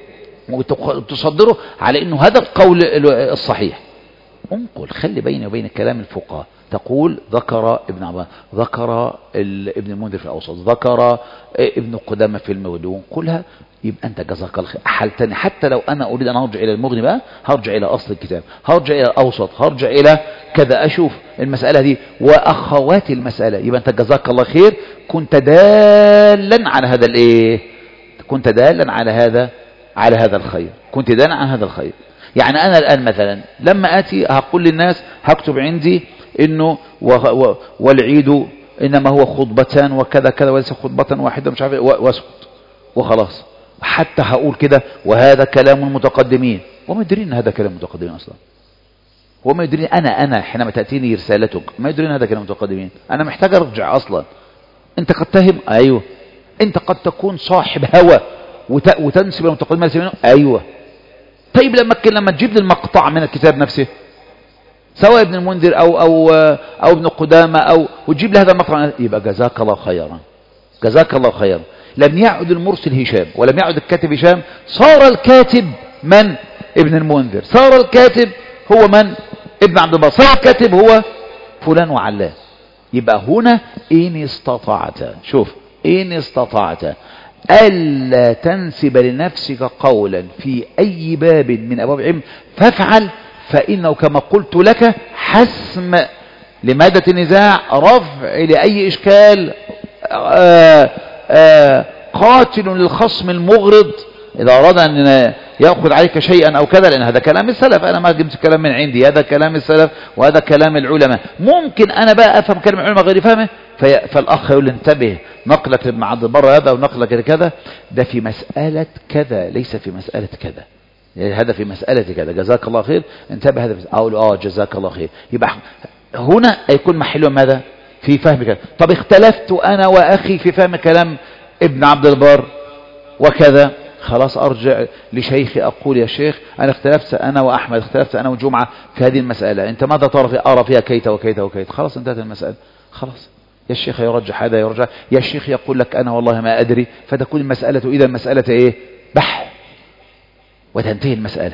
وتصدره على انه هذا القول الصحيح. انقل، خلي بيني وبين كلام الفقهاء، تقول ذكر ابن عباس، ذكر ابن المنذر في الأوسط، ذكر ابن قدامة في المغني، قلها، يبقى أنت جزاك الله خير. أحلتني. حتى لو أنا أريد أن أرجع إلى المغني بقى، هرجع إلى أصل الكتاب، هرجع إلى الأوسط، هرجع إلى كذا، أشوف المسألة دي وأخوات المسألة، يبقى أنت جزاك الله خير، كنت دالا على هذا الإيه، كنت دالا على هذا على هذا الخير، كنت دالا عن هذا الخير. يعني أنا الآن مثلا لما آتي هقول للناس، هكتب عندي إنه والعيد إنما هو خطبتان وكذا كذا وليس خطبة واحدة، مش عارف، واسكت وخلاص. حتى هقول كده وهذا كلام المتقدمين، وما يدرين هذا كلام المتقدمين أصلا، وما يدرين أنا أنا حينما تأتيني رسالتك ما يدرين هذا كلام المتقدمين. أنا محتاج أرجع أصلا. أنت قد تهم، أيوه. أنت قد تكون صاحب هوى وتنسب المتقدمين، أيوه. طيب لما لما تجيب لي المقطع من الكتاب نفسه، سواء ابن المنذر أو أو أو ابن قدامة أو وتجيب لي هذا المقطع، يبقى جزاك الله خيرا، جزاك الله خيرا. لم يعد المرسل هشام ولم يعد الكاتب هشام، صار الكاتب من؟ ابن المنذر، صار الكاتب هو من؟ ابن عبد البر، صار الكاتب هو فلان وعلان. يبقى هنا إن استطعت، شوف، إن استطعت ألا تنسب لنفسك قولا في أي باب من أبواب العلم فافعل، فإنه كما قلت لك حسم لمادة النزاع، رفع لأي إشكال، آآ آآ قاتل للخصم المغرض إذا أراد أن يأخذ عليك شيئا أو كذا، لأن هذا كلام السلف، أنا ما جبت كلام من عندي، هذا كلام السلف وهذا كلام العلماء. ممكن أنا بقى أفهم كلام العلماء غير فهمه، فالأخ يقول انتبه، نقلك ابن عبد البر هذا ونقلك كذا، ده في مسألة كذا ليس في مسألة كذا، يعني هذا في مسألة كذا، جزاك الله خير، انتبه هذا. أقول آه جزاك الله خير، يبقى هنا يكون محله ماذا؟ في فهم كذا. طب اختلفت أنا وأخي في فهم كلام ابن عبد البر وكذا، خلاص أرجع لشيخي أقول يا شيخ أنا اختلفت أنا وأحمد، اختلفت أنا وجمعة في هذه المسألة، أنت ماذا ترى في أرى فيها كيت وكيت وكيت، خلاص انتهت المسألة، خلاص يا الشيخ يرجح هذا يرجح، يا الشيخ يقول لك أنا والله ما أدري، فتكون المسألة إذا مسألة إيه؟ بح، وتنتهي المسألة.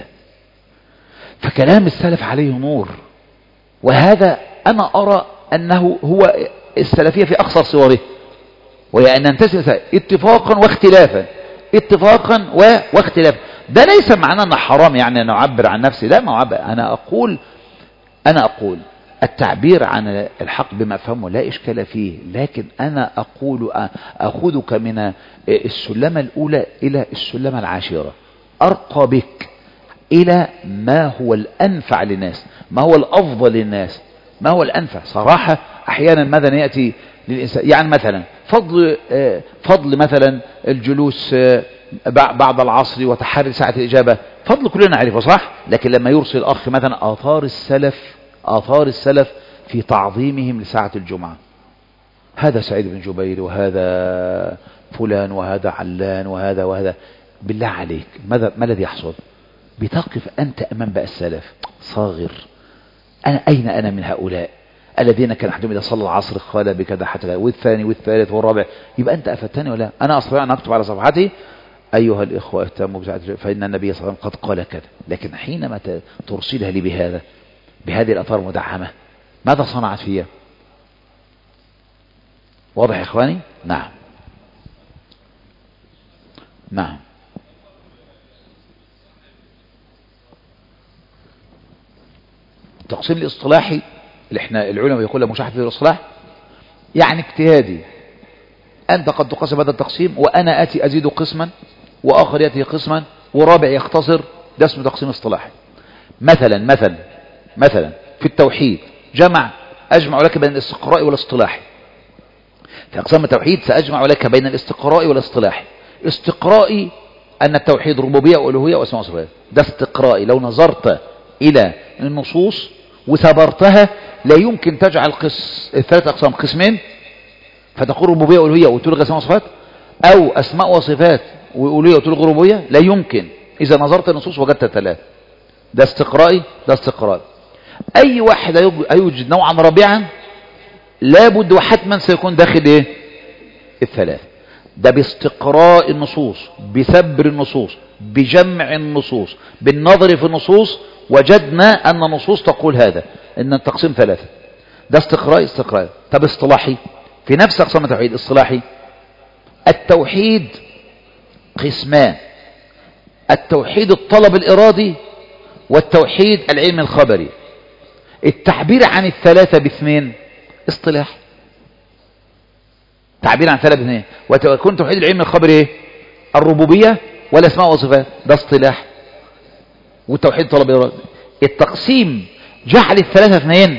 فكلام السلف عليه نور، وهذا أنا أرى أنه هو السلفية في أقصر صوره، وهي أن ننتسب اتفاقا واختلافا، اتفاقا و... واختلافا. ده ليس معناه أنه حرام يعني أن أعبر عن نفسي، لا، ما أعبر. أنا أقول أنا أقول التعبير عن الحق بما أفهمه لا إشكال فيه، لكن أنا أقول أخذك من السلمة الأولى إلى السلمة العاشرة، أرقى بك إلى ما هو الأنفع للناس، ما هو الأفضل للناس، ما هو الأنفع. صراحة أحيانا ماذا يأتي للإنسان، يعني مثلا فضل فضل مثلا الجلوس بعد العصر وتحري ساعة الإجابة، فضل كلنا نعرفه صح، لكن لما يرسل الأخ مثلا آثار السلف آثار السلف في تعظيمهم لساعة الجمعة، هذا سعيد بن جبير وهذا فلان وهذا علان وهذا وهذا، بالله عليك ماذا ما الذي يحصل؟ بتقف أنت أمام بقى السلف صاغر، أنا أين أنا من هؤلاء الذين كان أحدهم إذا صلى العصر قال بكذا حتى، والثاني والثالث والرابع، يبقى أنت أفتني ولا أنا أستطيع أن أكتب على صفحتي أيها الإخوة اهتموا بساعة فإن النبي صلى الله عليه وسلم قد قال كذا، لكن حينما ترسلها لي بهذا بهذه الأثار مدعمة، ماذا صنعت فيها؟ واضح يا إخواني؟ نعم نعم. التقسيم الاصطلاحي اللي احنا العلماء يقول له مشاحة في الاصطلاح، يعني اجتهادي، أنت قد تقسم هذا التقسيم وأنا أتي أزيد قسما وآخر يأتي قسما ورابع يختصر، ده اسمه تقسيم اصطلاحي. مثلا مثلا مثلا في التوحيد جمع أجمع لك بين الاستقراء والاصطلاحي. في أقسام التوحيد سأجمع لك بين الاستقراء والاصطلاحي. استقرائي أن التوحيد ربوبية وألوهية وأسماء وصفات، ده استقرائي. لو نظرت إلى النصوص وثبرتها لا يمكن تجعل قس الثلاث أقسام قسمين فتقول ربوبية وألوهية وتلغي أسماء وصفات، أو أسماء وصفات وألوهية وتلغي ربوبية، لا يمكن. إذا نظرت النصوص وجدت ثلاث، ده استقرائي ده استقرائي. أي واحد يوجد نوعا رابعا لابد وحتما سيكون داخل إيه؟ الثلاث. ده باستقراء النصوص، بثبر النصوص، بجمع النصوص، بالنظر في النصوص، وجدنا أن النصوص تقول هذا، أن التقسيم ثلاثة. ده استقرائي استقرائي. طب اصطلاحي في نفس أقسام التوحيد. اصطلاحي التوحيد قسمان، التوحيد الطلب الإرادي والتوحيد العلم الخبري. التعبير عن الثلاثة باثنين اصطلاح، تعبير عن ثلاثة باثنين. وتكون توحيد العلم الخبري ايه؟ الربوبية والاسماء والصفات، ده اصطلاح. والتوحيد طلب الإرادي. التقسيم جعل الثلاثة اثنين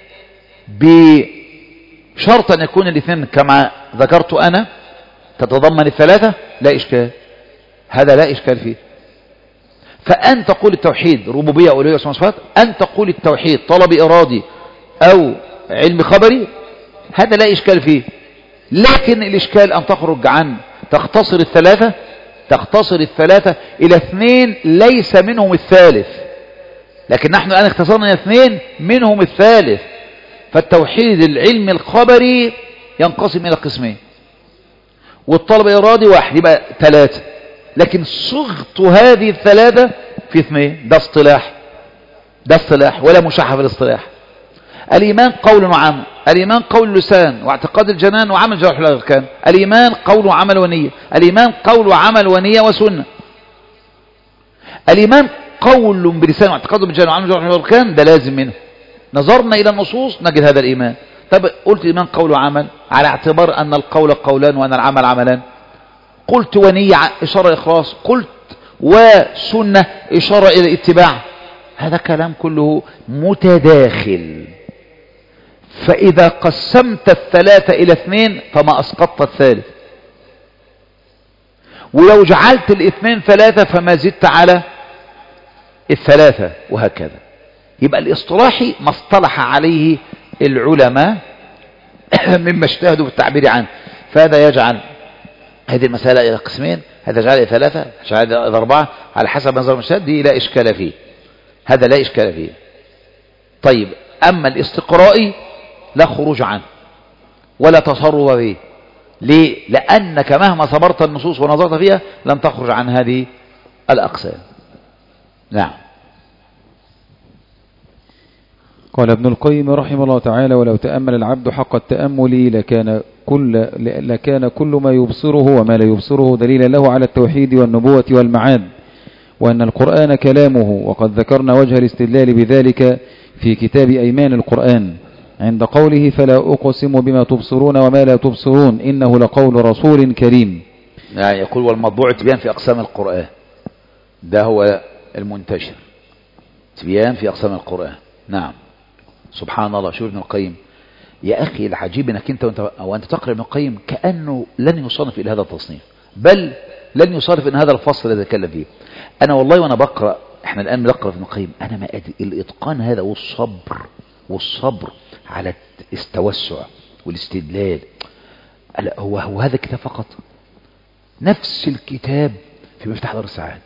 بشرط أن يكون الاثنين كما ذكرت أنا تتضمن الثلاثة، لا إشكال، هذا لا إشكال فيه. فأن تقول التوحيد ربوبية أولوية واسماء وصفات، أن تقول التوحيد طلب إرادي أو علم خبري، هذا لا إشكال فيه. لكن الإشكال أن تخرج عن تختصر الثلاثة تختصر الثلاثة إلى اثنين ليس منهم الثالث، لكن نحن الآن اختصرنا إلى اثنين منهم الثالث. فالتوحيد العلم الخبري ينقسم إلى قسمين، والطلب الإرادي واحد، يبقى ثلاثة. لكن صغت هذه الثلاثة في اثنين، ده اصطلاح ده اصطلاح ولا مشاحة في الاصطلاح. الإيمان قول وعمل، الإيمان قول لسان واعتقاد الجنان وعمل جوارح الأركان. الإيمان قول وعمل ونية، الإيمان قول وعمل ونية وسنة. الإيمان قول بلسان واعتقاد بالجنان وعمل جوارح الأركان، ده لازم منه. نظرنا إلى النصوص نجد هذا الإيمان. طب قلت إيمان قول وعمل على اعتبار أن القول قولان وأن العمل عملان، قلت ونية إشارة إخلاص، قلت وسنة إشارة إلى اتباع، هذا كلام كله متداخل. فإذا قسمت الثلاثة إلى اثنين فما أسقطت الثالث، ولو جعلت الاثنين ثلاثة فما زدت على الثلاثة، وهكذا. يبقى الاصطلاحي ما اصطلح عليه العلماء مما اجتهدوا في التعبير عنه، فهذا يجعل هذه المسألة إلى قسمين، هذا يجعل إلى ثلاثة، يجعل إلى أربعة، على حسب نظر المجتهد، دي لا إشكال فيه، هذا لا إشكال فيه. طيب أما الاستقرائي لا خروج عنه ولا تصرف به. ليه؟ لأنك مهما صبرت النصوص ونظرت فيها لن تخرج عن هذه الأقسام. نعم. قال ابن القيم رحمه الله تعالى: ولو تأمل العبد حق التأمل لكان كل, لكان كل ما يبصره وما لا يبصره دليلا له على التوحيد والنبوة والمعاد، وأن القرآن كلامه. وقد ذكرنا وجه الاستدلال بذلك في كتاب أيمان القرآن عند قوله: فلا أقسم بما تبصرون وما لا تبصرون إنه لقول رسول كريم. يعني يقول والمطبوع تبيان في أقسام القرآن، ده هو المنتشر، تبيان في أقسام القرآن. نعم. سبحان الله. شوف ابن القيم يا أخي، العجيب أنك أنت وأنت, وأنت تقرأ ابن القيم كأنه لن يصنف إلى هذا التصنيف، بل لن يصنف إن هذا الفصل الذي يتكلم فيه. أنا والله وأنا بقرأ، إحنا الآن بنقرأ في ابن القيم، أنا ما أدري الإتقان هذا والصبر والصبر على التوسع والاستدلال. هو هو هذا الكتاب فقط؟ نفس الكتاب في مفتاح دار السعادة،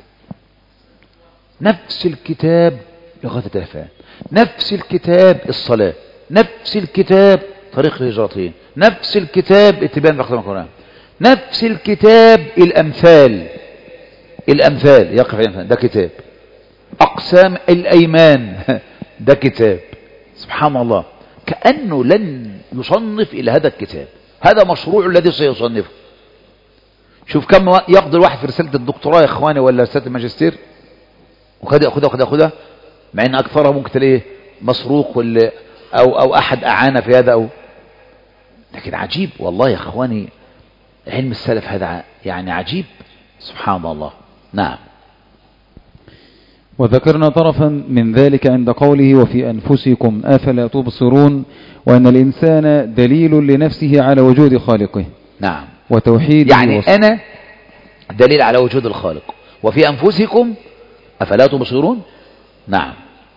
نفس الكتاب إغاثة الألفان، نفس الكتاب الصلاة، نفس الكتاب طريق الهجرتين، نفس الكتاب اتبان بأقسام القرآن، نفس الكتاب الأمثال، الأمثال يقف الأمثال ده كتاب، أقسام الأيمان ده كتاب. سبحان الله، كأنه لن يصنف إلى هذا الكتاب، هذا مشروع الذي سيصنفه. شوف كم يقضي الواحد في رسالة الدكتوراه يا إخواني ولا رسالة الماجستير، وخذها خذها خذها خذها، مع ان اكثرها ممكن تلاقيه مسروق ولا او او احد اعانه في هذا، او لكن عجيب والله يا اخواني، علم السلف هذا يعني عجيب. سبحان الله. نعم. وذكرنا طرفا من ذلك عند قوله: وفي أنفسكم أفلا تبصرون، وأن الإنسان دليل لنفسه على وجود خالقه. نعم. وتوحيد يعني وصف. أنا دليل على وجود الخالق، وفي أنفسكم أفلا تبصرون. نعم.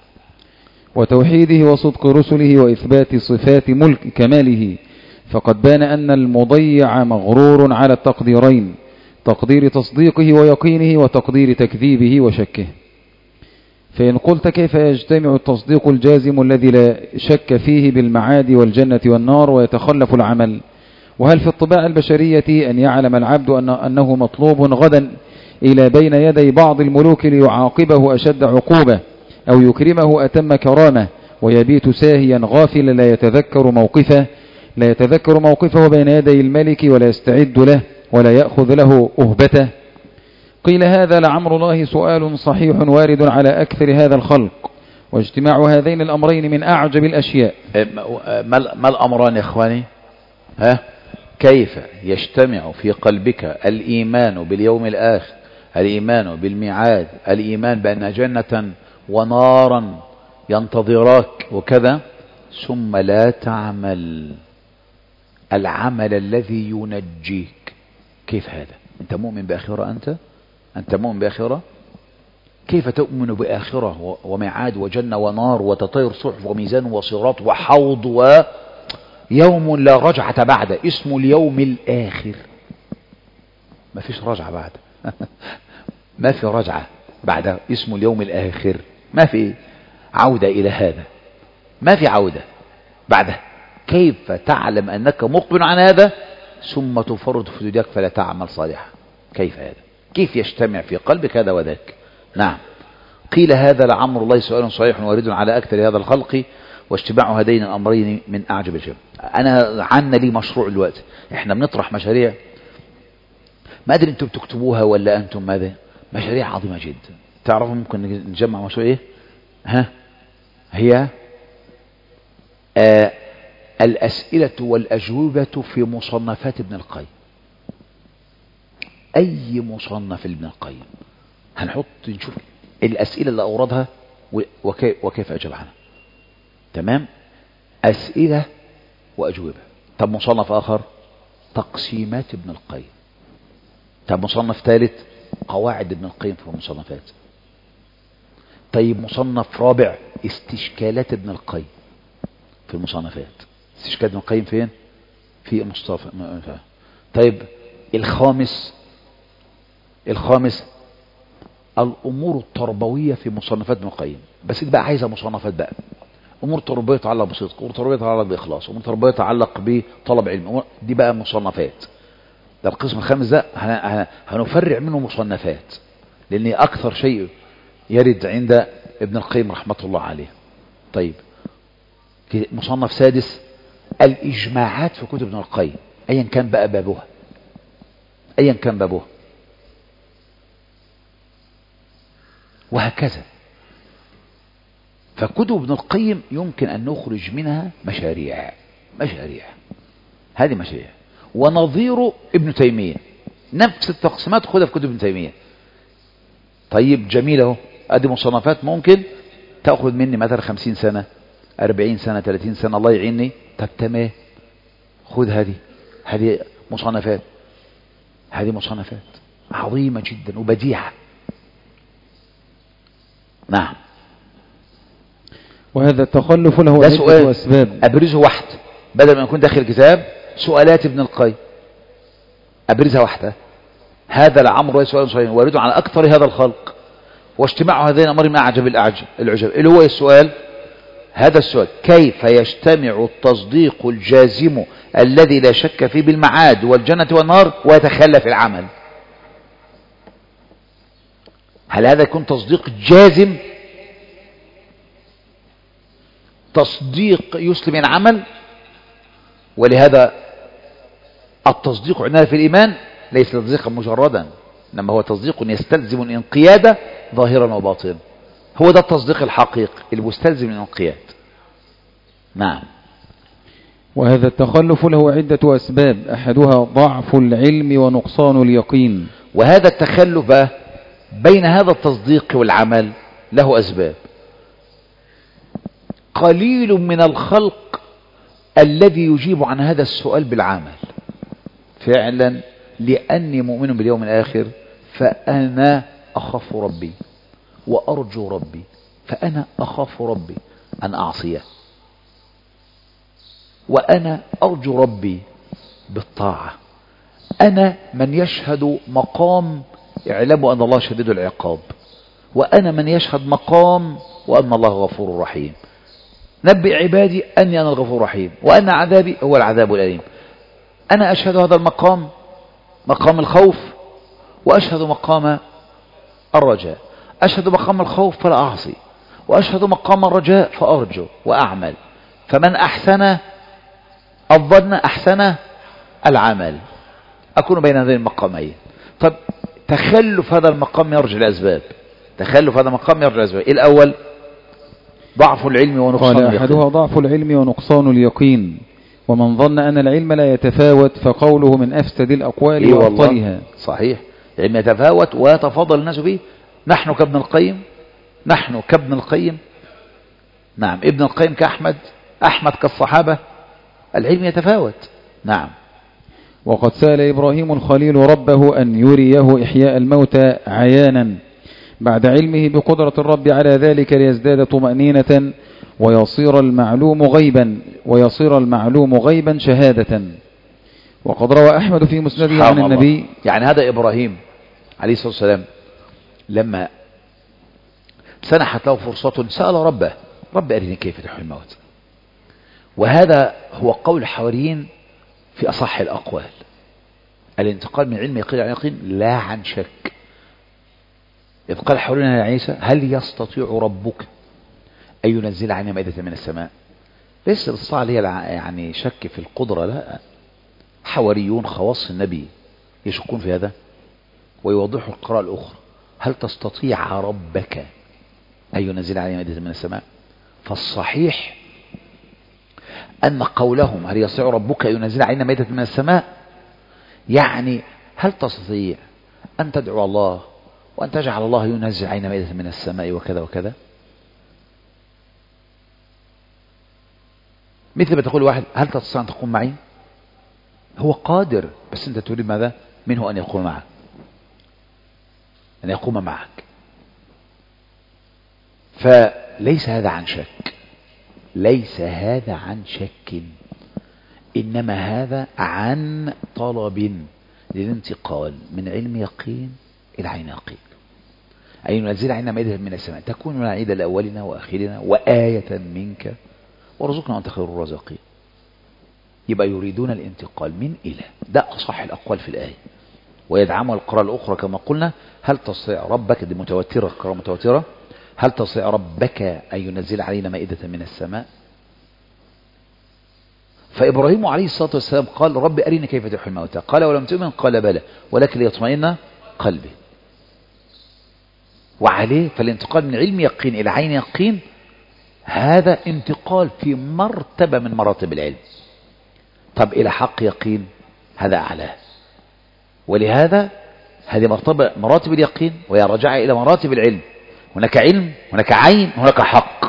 وتوحيده وصدق رسله وإثبات صفات ملك كماله. فقد بان أن المضيع مغرور على التقديرين: تقدير تصديقه ويقينه، وتقدير تكذيبه وشكه. فإن قلت: كيف يجتمع التصديق الجازم الذي لا شك فيه بالمعاد والجنة والنار ويتخلف العمل؟ وهل في الطباع البشرية أن يعلم العبد أن أنه مطلوب غدا إلى بين يدي بعض الملوك ليعاقبه أشد عقوبة أو يكرمه أتم كرامة، ويبيت ساهيا غافلا لا يتذكر موقفه لا يتذكر موقفه بين يدي الملك ولا يستعد له ولا يأخذ له أهبته؟ قيل: هذا لعمر الله سؤال صحيح وارد على أكثر هذا الخلق، واجتماع هذين الأمرين من أعجب الأشياء. ما الأمران يا إخواني؟ ها؟ كيف يجتمع في قلبك الإيمان باليوم الآخر، الإيمان بالميعاد، الإيمان بأن جنة ونارا ينتظراك وكذا، ثم لا تعمل العمل الذي ينجيك؟ كيف هذا؟ أنت مؤمن بآخرة؟ أنت أنت مؤمن بآخرة؟ كيف تؤمن بآخرة وميعاد وجنة ونار وتطير صحف وميزان وصراط وحوض ويوم لا رجعة بعد، اسم اليوم الآخر؟ ما فيش رجعة بعد ما في رجعة بعد اسم اليوم الآخر، ما في عودة إلى هذا، ما في عودة بعده. كيف تعلم أنك مقبل عن هذا ثم تفرط في دنياك فلا تعمل صالحا؟ كيف هذا؟ كيف يجتمع في قلبك هذا وذاك؟ نعم. قيل: هذا لعمر الله سؤال صحيح وارد على أكثر هذا الخلق، واجتماع هذين الأمرين من أعجب الشيء. أنا عنا لي مشروع الوقت، إحنا بنطرح مشاريع، ما أدري أنتم بتكتبوها ولا أنتم ماذا، مشاريع عظيمة جدا. تعرفوا ممكن نجمع مشروع إيه؟ ها؟ هي آه الأسئلة والأجوبة في مصنفات ابن القيم. أي مصنف لابن القيم هنحط نشوف الأسئلة اللي أوردها وكيف, وكيف أجاب عنها. تمام، أسئلة وأجوبة. طب مصنف آخر تقسيمات ابن القيم. طب مصنف ثالث قواعد ابن القيم في المصنفات. طيب مصنف رابع استشكالات ابن القيم في المصنفات. استشكالات ابن القيم فين؟ في مصطفى. طيب الخامس الخامس الأمور التربوية في مصنفات ابن القيم. بس دي بقى عايزة مصنفات بقى. أمور تربوية تتعلق بصدق، أمور تربوية تتعلق بإخلاص، أمور تربوية تتعلق بطلب علم، دي بقى مصنفات. ده القسم الخامس ده هنفرع منه مصنفات، لأن أكثر شيء يرد عند ابن القيم رحمة الله عليه. طيب مصنف سادس الإجماعات في كتب ابن القيم أيا كان بقى بابها، أيا كان بابها، وهكذا. فكتب ابن القيم يمكن أن نخرج منها مشاريع مشاريع هذه مشاريع. ونظير ابن تيمية نفس التقسيمات خدها في كتب ابن تيمية. طيب جميل اهو، ادي مصنفات ممكن تأخذ مني مثلا خمسين سنة أربعين سنة ثلاثين سنة الله يعيني. طب تمام، خذ هذه هذه مصنفات هذه مصنفات عظيمة جدا وبديعة. نعم. وهذا التخلف له ده عدة سؤال أسباب أبرزه واحد، بدل ما يكون داخل كتاب سؤالات ابن القيم أبرزها واحدة. هذا لعمر سؤال صحيح وارد على أكثر هذا الخلق، واجتماع هذين أمر من أعجب الأعجب العجب. اللي هو السؤال، هذا السؤال: كيف يجتمع التصديق الجازم الذي لا شك فيه بالمعاد والجنة والنار ويتخلف العمل؟ هل هذا يكون تصديق جازم، تصديق يسلم العمل؟ ولهذا التصديق عندنا في الإيمان ليس تصديقا مجردا، إنما هو تصديق يستلزم الانقياد ظاهرا وباطنا. هو ده التصديق الحقيقي المستلزم الانقياد. نعم. وهذا التخلف له عدة أسباب، أحدها ضعف العلم ونقصان اليقين. وهذا التخلف بين هذا التصديق والعمل له أسباب. قليل من الخلق الذي يجيب عن هذا السؤال بالعمل فعلا، لأني مؤمن باليوم الآخر فأنا أخاف ربي وأرجو ربي، فأنا أخاف ربي أن أعصيه، وأنا أرجو ربي بالطاعة. أنا من يشهد مقام اعلموا أن الله شديد العقاب، وأنا من يشهد مقام وأن الله غفور رحيم. نبئ عبادي أني أنا الغفور الرحيم وأن عذابي هو العذاب الأليم. أنا أشهد هذا المقام، مقام الخوف، وأشهد مقام الرجاء. أشهد مقام الخوف فلا أعصي، وأشهد مقام الرجاء فأرجو وأعمل. فمن أحسن الظن أحسن العمل. أكون بين هذين المقامين. طب تخلف هذا المقام يرجع لأسباب. تخلف هذا المقام يرجع لأسباب. الأول ضعف العلم ونقصان اليقين. أحدها ضعف العلم ونقصان اليقين. ومن ظن أن العلم لا يتفاوت فقوله من أفسد الأقوال إيه وأبطلها. صحيح، العلم يتفاوت ويتفاضل الناس به. نحن كابن القيم نحن كابن القيم نعم، ابن القيم كأحمد، أحمد كالصحابة. العلم يتفاوت. نعم. وقد سأل إبراهيم الخليل ربه أن يريه إحياء الموتى عيانا بعد علمه بقدرة الرب على ذلك ليزداد طمأنينة ويصير المعلوم غيبا ويصير المعلوم غيبا شهادة. وقد روى أحمد في مسنده عن النبي. يعني هذا إبراهيم عليه الصلاة والسلام لما سنحت له فرصة سأل ربه: رب أرني كيف تحيي الموت. وهذا هو قول الحواريين في أصح الأقوال. الانتقال من علم يقين عن يقين لا عن شك. إذ قال الحواريون يا عيسى: هل يستطيع ربك أن ينزل علينا مائدة من السماء؟ ليس الاستطاعة هي يعني شك في القدرة، لا. حواريون خواص النبي يشكون في هذا ويوضحوا القراءة الأخرى: هل تستطيع ربك أن ينزل علينا مائدة من السماء؟ فالصحيح أن قولهم هل يستطيع ربك أن ينزل علينا مائدة من السماء يعني هل تستطيع أن تدعو الله وأن تجعل الله ينزل عين مائدة من السماء وكذا وكذا. مثل ما تقول واحد هل تستطيع أن تقوم معي؟ هو قادر، بس أنت تريد ماذا منه؟ أن يقوم معك، أن يقوم معك. فليس هذا عن شك، ليس هذا عن شك، إنما هذا عن طلب للانتقال من علم يقين إلى عين يقين. أي ننزل عنا مائدة من السماء تكون لنا عيدا لأولنا وآخرنا وآية منك وارزقنا وأنت خير الرازقين. يبقى يريدون الانتقال من إلى، ده أصح الأقوال في الآية. ويدعمها القراءة الأخرى كما قلنا هل تستطيع ربك، دي متوترة، قراءة متوترة، هل تستطيع ربك أن ينزل علينا مائدة من السماء. فإبراهيم عليه الصلاة والسلام قال رب أريني كيف تحيي الموتى، قال ولم تؤمن، قال بلى ولكن ليطمئن قلبي. وعليه فالانتقال من علم يقين إلى عين يقين هذا انتقال في مرتبة من مراتب العلم. طب إلى حق يقين هذا أعلاه. ولهذا هذه مرتبة مراتب اليقين وهي رجع إلى مراتب العلم. هناك علم، هناك عين، هناك حق.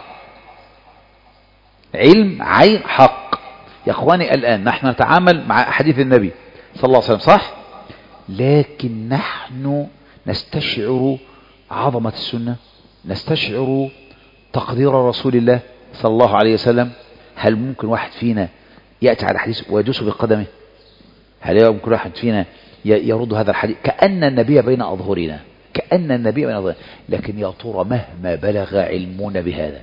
علم، عين، حق. يا أخواني الآن نحن نتعامل مع حديث النبي صلى الله عليه وسلم صح؟ لكن نحن نستشعر عظمة السنة، نستشعر تقدير رسول الله صلى الله عليه وسلم. هل ممكن واحد فينا يأتي على الحديث ويدوس بقدمه؟ هل يمكن واحد فينا يرد هذا الحديث كأن النبي بين أظهرنا، كأن النبي بين أظهرنا؟ لكن يا ترى مهما بلغ علمنا بهذا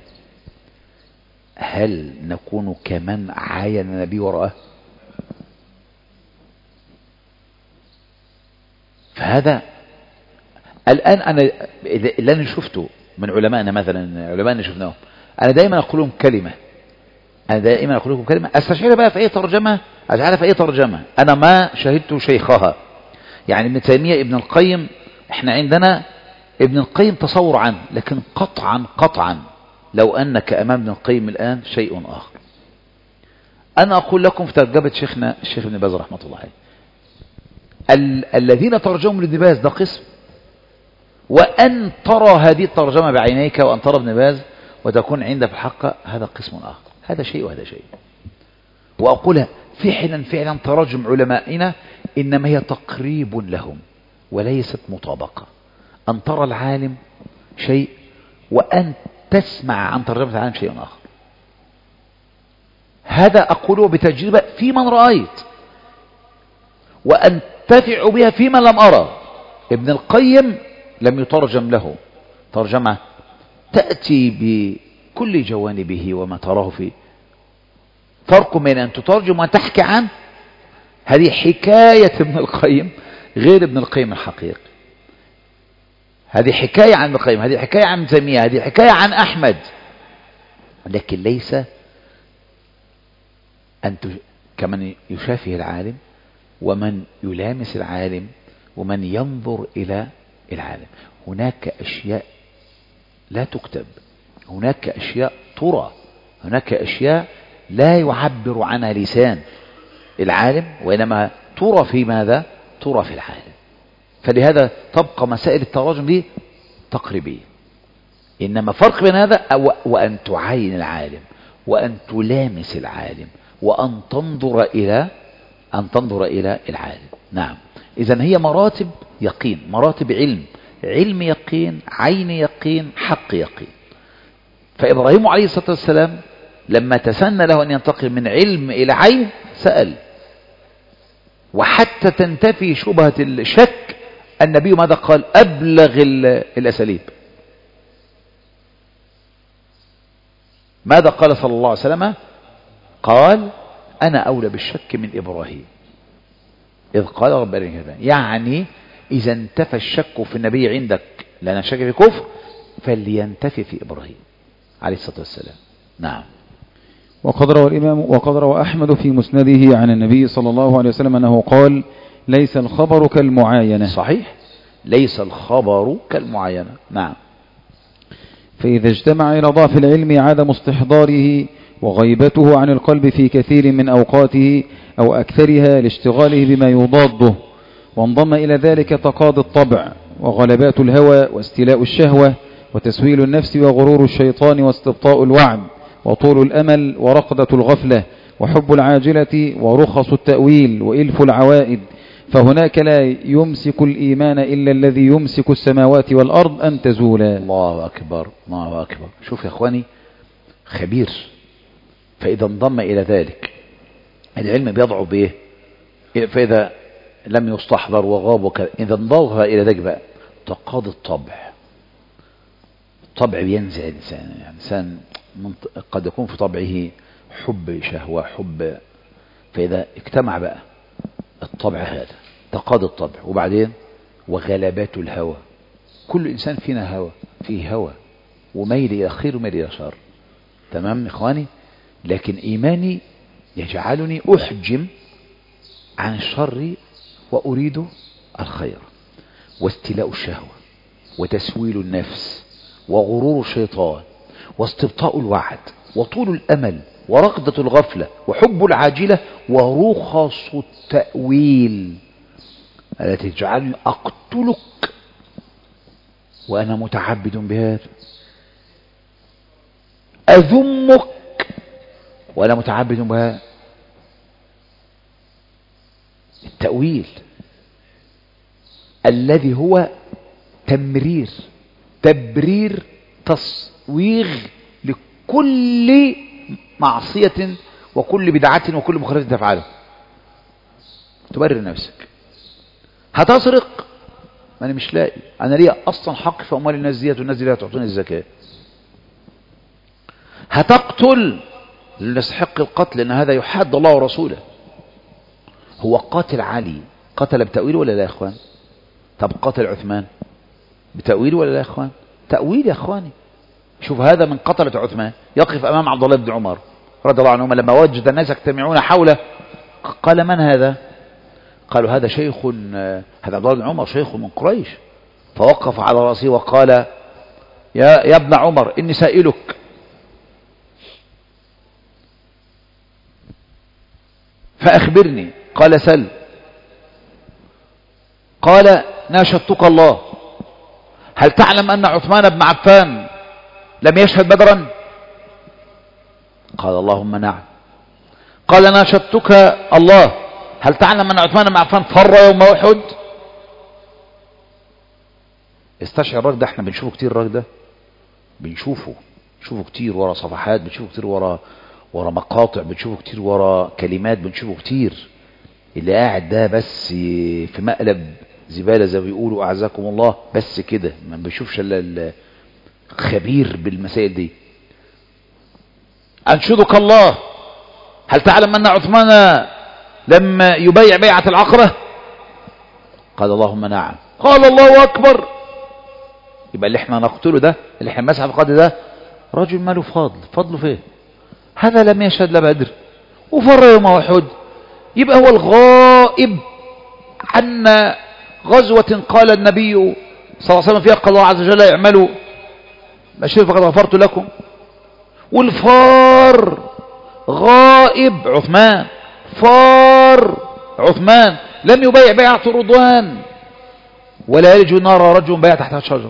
هل نكون كمن عاين النبي ورآه؟ فهذا الآن أنا اللي أنا شفته من علمائنا، مثلا علمائنا شفناهم، أنا دائما أقول لهم كلمة، أنا دائما أقول لكم كلمة أستشعرها بقى في أي ترجمة، أجعلها في أي ترجمة، أنا ما شهدت شيخها. يعني ابن تيمية، ابن القيم، احنا عندنا ابن القيم تصور عنه، لكن قطعا قطعا لو أنك أمام ابن القيم الآن شيء آخر. أنا أقول لكم في ترجمة شيخنا الشيخ ابن باز رحمة الله عليه، ال الذين ترجموا لابن باز ده قسم، وأن ترى هذه الترجمة بعينيك وأن ترى ابن باز وتكون عندك الحق هذا قسم آخر، هذا شيء وهذا شيء. وأقولها فعلا فعلا تراجم علمائنا إنما هي تقريب لهم وليست مطابقة. أن ترى العالم شيء وأن تسمع عن ترجمة العالم شيء آخر. هذا أقوله بتجربة في من رأيت وأنتفع بها في من لم أرى. ابن القيم لم يترجم له ترجمة تأتي بكل جوانبه وما تراه فيه. فرق بين أن تترجم وتحكي عنه، هذه حكاية ابن القيم غير ابن القيم الحقيقي. هذه حكاية عن ابن القيم، هذه حكاية عن تيمية، هذه حكاية عن أحمد، لكن ليس أن كمن يشافه العالم ومن يلامس العالم ومن ينظر إلى العالم. هناك أشياء لا تكتب، هناك أشياء ترى، هناك أشياء لا يعبر عنها لسان العالم وإنما ترى في ماذا؟ ترى في العالم. فلهذا تبقى مسائل التراجم دي تقريبية. إنما فرق بين هذا وأن تعاين العالم وأن تلامس العالم وأن تنظر إلى أن تنظر إلى العالم. نعم، إذن هي مراتب يقين، مراتب علم، علم يقين، عين يقين، حق يقين. فإبراهيم عليه الصلاة والسلام لما تسنى له أن ينتقل من علم إلى عين سأل، وحتى تنتفي شبهة الشك النبي ماذا قال؟ أبلغ الأساليب. ماذا قال صلى الله عليه وسلم؟ قال أنا أولى بالشك من إبراهيم إذ قال رب أرني كيف. يعني إذا انتفى الشك في النبي عندك لأن الشك في كفر فلينتفي في إبراهيم عليه الصلاة والسلام. نعم. وقد روى الإمام وقد روى أحمد في مسنده عن النبي صلى الله عليه وسلم أنه قال ليس الخبر كالمعاينة. صحيح، ليس الخبر كالمعاينة. نعم. فإذا اجتمع إلى ضعف العلم عدم استحضاره وغيبته عن القلب في كثير من أوقاته أو أكثرها لاشتغاله بما يضاده وانضم إلى ذلك تقاضي الطبع وغلبات الهوى واستيلاء الشهوة وتسويل النفس وغرور الشيطان واستبطاء الوعد وطول الأمل ورقدة الغفلة وحب العاجلة ورخص التأويل وإلف العوائد. فهناك لا يمسك الإيمان إلا الذي يمسك السماوات والأرض أن تزولا. الله أكبر الله أكبر. شوف يا أخواني، خبير. فإذا انضم إلى ذلك العلم بيضعه بإيه؟ فإذا لم يستحضر وغاب وكذا، إذا انضم إلى ذلك بقى تقاضي الطبع. الطبع بينزع الإنسان، يعني إنسان قد يكون في طبعه حب شهوة حب، فإذا اجتمع بقى الطبع هذا تقاضي الطبع، وبعدين وغلبات الهوى. كل إنسان فينا هوى، فيه هوى وميل إلى خير وميل إلى شر، تمام إخواني؟ لكن إيماني يجعلني أحجم عن الشر وأريد الخير. واستيلاء الشهوة وتسويل النفس وغرور الشيطان واستبطاء الوعد وطول الأمل ورقدة الغفلة وحب العاجلة ورخص التأويل التي تجعلني أقتلك وأنا متعبد بهذا، أذمك وأنا متعبد بهذا. التأويل الذي هو تمرير تبرير تصويغ لكل معصية وكل بدعة وكل مخالفة تفعله. تبرر نفسك. هتسرق، ما انا مش لاقي، انا ليا اصلا حق في اموال الناس ديت والناس دي لا تعطوني الزكاة. هتقتل، يستحق القتل لان هذا يحاد الله ورسوله. هو قاتل علي قتل بتأويل ولا لا يا اخوان؟ طب قاتل عثمان بتأويل ولا لا يا اخوان؟ تأويل يا اخواني. شوف هذا من قتلة عثمان يقف امام عبد الله بن عمر رضي الله عنهما لما وجد الناس يجتمعون حوله، قال من هذا؟ قالوا هذا شيخ، هذا عبد الله بن عمر شيخ من قريش. فوقف على رأسه وقال يا, يا ابن عمر إني سائلك، فأخبرني. قال سل. قال ناشدتك الله، هل تعلم أن عثمان بن عفان لم يشهد بدرا؟ قال اللهم نعم. قال ناشدتك الله، هل تعلم أن عثمان بن عفان فر يوم أحد؟ استشعر الراجل ده، احنا بنشوفه كتير، الراجل ده بنشوفه بنشوفه كتير ورا صفحات، بنشوفه كتير ورا ورا مقاطع، بنشوفه كتير ورا كلمات، بنشوفه كتير. اللي قاعد ده بس في مقلب زبالة زي ما بيقولوا أعزكم الله، بس كده ما بنشوفش الا الخبير بالمسائل دي. أنشدك الله، هل تعلم أن عثمان لما يبايع بيعة العقبة؟ قال اللهم نعم. قال الله أكبر. يبقى اللي احنا نقتله ده، اللي احنا مسح القاضي ده، رجل ماله فضل. فضله فيه؟ هذا لم يشهد لا بدر وفر يوم أحد. يبقى هو الغائب عن غزوة قال النبي صلى الله عليه وسلم فيها قال الله عز وجل اعملوا ما شئتم فقد غفرت لكم. والفار غائب عثمان، فار عثمان، لم يبايع بيعة رضوان ولا يلج نار رجل بايع تحت الشجر.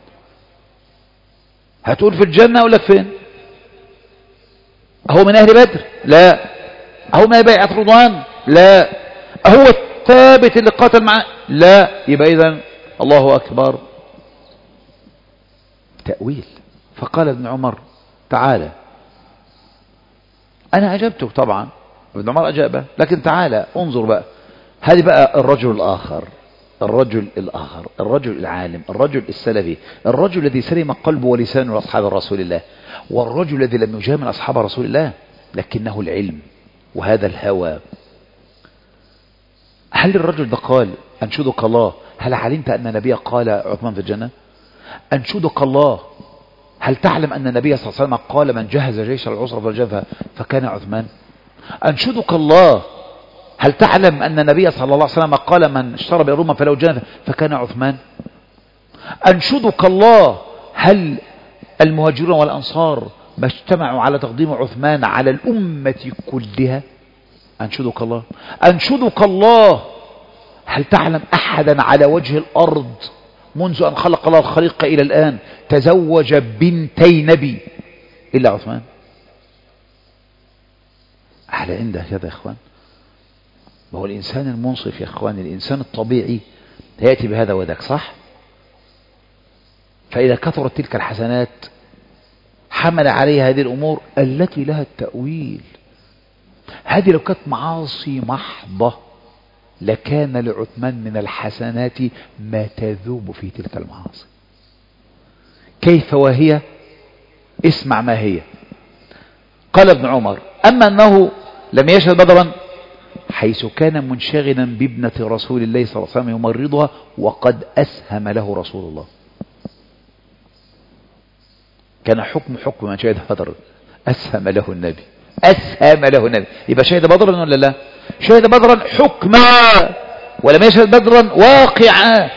هتقول في الجنة أقول لك فين؟ أهو من أهل بدر؟ لا. أهو من بيعة رضوان؟ لا. أهو الثابت اللي قاتل معه؟ لا. يبقى إذن الله أكبر. تأويل. فقال ابن عمر تعالى. أنا أجبته طبعا، ابن عمر أجابه، لكن تعالى انظر بقى. هذه بقى الرجل الآخر، الرجل الآخر، الرجل العالم، الرجل السلفي، الرجل الذي سلم قلبه ولسانه لأصحاب رسول الله، والرجل الذي لم يجامل أصحاب رسول الله لكنه العلم وهذا الهوى. هل الرجل ده قال أنشدك الله، هل علمت أن النبي قال عثمان في الجنة؟ أنشدك الله، هل تعلم أن النبي صلى الله عليه وسلم قال من جهز جيش العسرة فالجبهة فكان عثمان؟ أنشدك الله، هل تعلم أن النبي صلى الله عليه وسلم قال من اشترى بالروم فلو جنة فكان عثمان؟ أنشدك الله، هل المهاجرون والأنصار ما اجتمعوا على تقديم عثمان على الأمة كلها؟ أنشدك الله. أنشدك الله، هل تعلم أحدا على وجه الأرض منذ أن خلق الله الخليقة إلى الآن تزوج بنتي نبي إلا عثمان؟ على عنده كذا يا إخوان. وهو الإنسان المنصف يا إخوان، الإنسان الطبيعي يأتي بهذا وذاك، صح؟ فإذا كثرت تلك الحسنات حمل عليها هذه الأمور التي لها التأويل. هذه لو كانت معاصي محضة لكان لعثمان من الحسنات ما تذوب في تلك المعاصي. كيف وهي؟ اسمع ما هي. قال ابن عمر: أما أنه لم يشهد بدرا حيث كان منشغلا بابنة رسول الله صلى الله عليه وسلم يمرضها وقد أسهم له رسول الله. كان حكم حكم من شهد بدر، أسهم له النبي، أسهم له النبي. يبقى شهد بدرا ولا لا؟ شهد بدرا حكما ولم يشهد بدرا واقعا.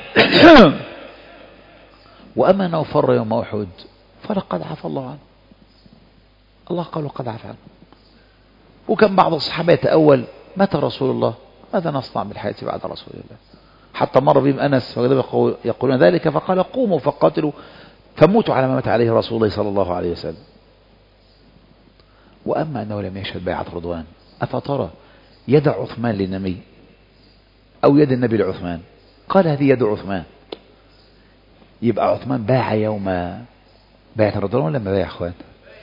وأما أنه فر يوم أحد فلقد عفى الله عنه. الله قال وقد عفى عنه. وكان بعض الصحابة يتأول: متى رسول الله؟ ماذا نصنع بالحياة بعد رسول الله؟ حتى مر بهم أنس يقولون ذلك فقال: قوموا فقاتلوا فموتوا على ما مات عليه رسول الله صلى الله عليه وسلم. وأما أنه لم يشهد بيعة رضوان، أفترى يد عثمان للنبي أو يد النبي لعثمان؟ قال: هذه يد عثمان. يبقى عثمان باع يوم بيعة رضوان ولا ما بايع يا أخوان؟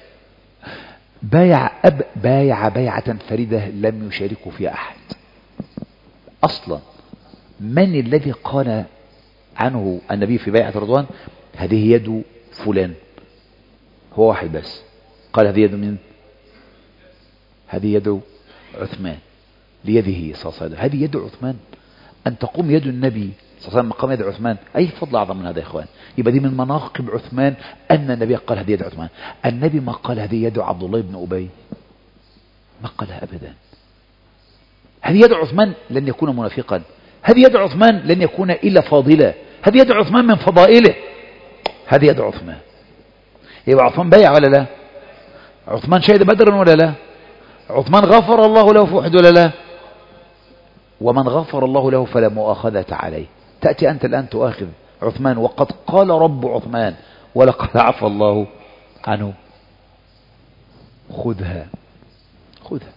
بايع أب بايع بيعة فريدة لم يشاركه فيها أحد أصلا. من الذي قال عنه النبي في بيعة رضوان هذه يد فلان؟ هو واحد بس قال هذه يد من؟ هذه يد عثمان ليده صلى الله عليه وسلم. هذه يد عثمان. أن تقوم يد النبي صلى الله عليه وسلم مقام يد عثمان، أي فضل أعظم من هذا يا إخوان؟ يبقى دي من مناقب عثمان أن النبي قال هذه يد عثمان. النبي ما قال هذه يد عبد الله بن أبي، ما قالها أبدا. هذه يد عثمان لن يكون منافقا، هذه يد عثمان لن يكون إلا فاضلة، هذه يد عثمان من فضائله، هذه يد عثمان. يبقى عثمان بايع ولا لا؟ عثمان شهد بدرا ولا لا؟ عثمان غفر الله له في أحد ولا لا؟ ومن غفر الله له فلا مؤاخذة عليه. تأتي أنت الآن تؤاخذ عثمان وقد قال رب عثمان ولقد عفى الله عنه. خذها خذها.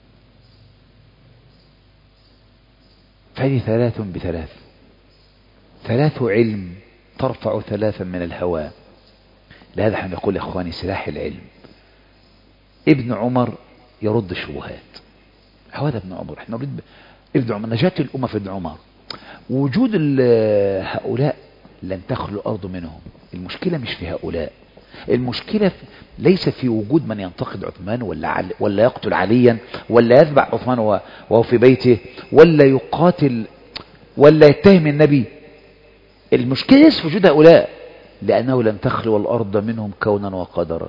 فهذه ثلاث بثلاث، ثلاث علم ترفع ثلاثا من الهواء. لهذا احنا نقول يا اخواني سلاح العلم. ابن عمر يرد الشبهات، هذا ابن عمر. احنا نريد ابن عمر نجاة الأمة في ابن عمر. وجود هؤلاء لن تخلو الأرض منهم. المشكلة مش في هؤلاء، المشكلة في ليس في وجود من ينتقد عثمان ولا عل ولا يقتل عليا ولا يتبع عثمان وهو في بيته ولا يقاتل ولا يتهم النبي. المشكلة ليس في وجود هؤلاء، لأنه لن تخلو الأرض منهم كونا وقدرا.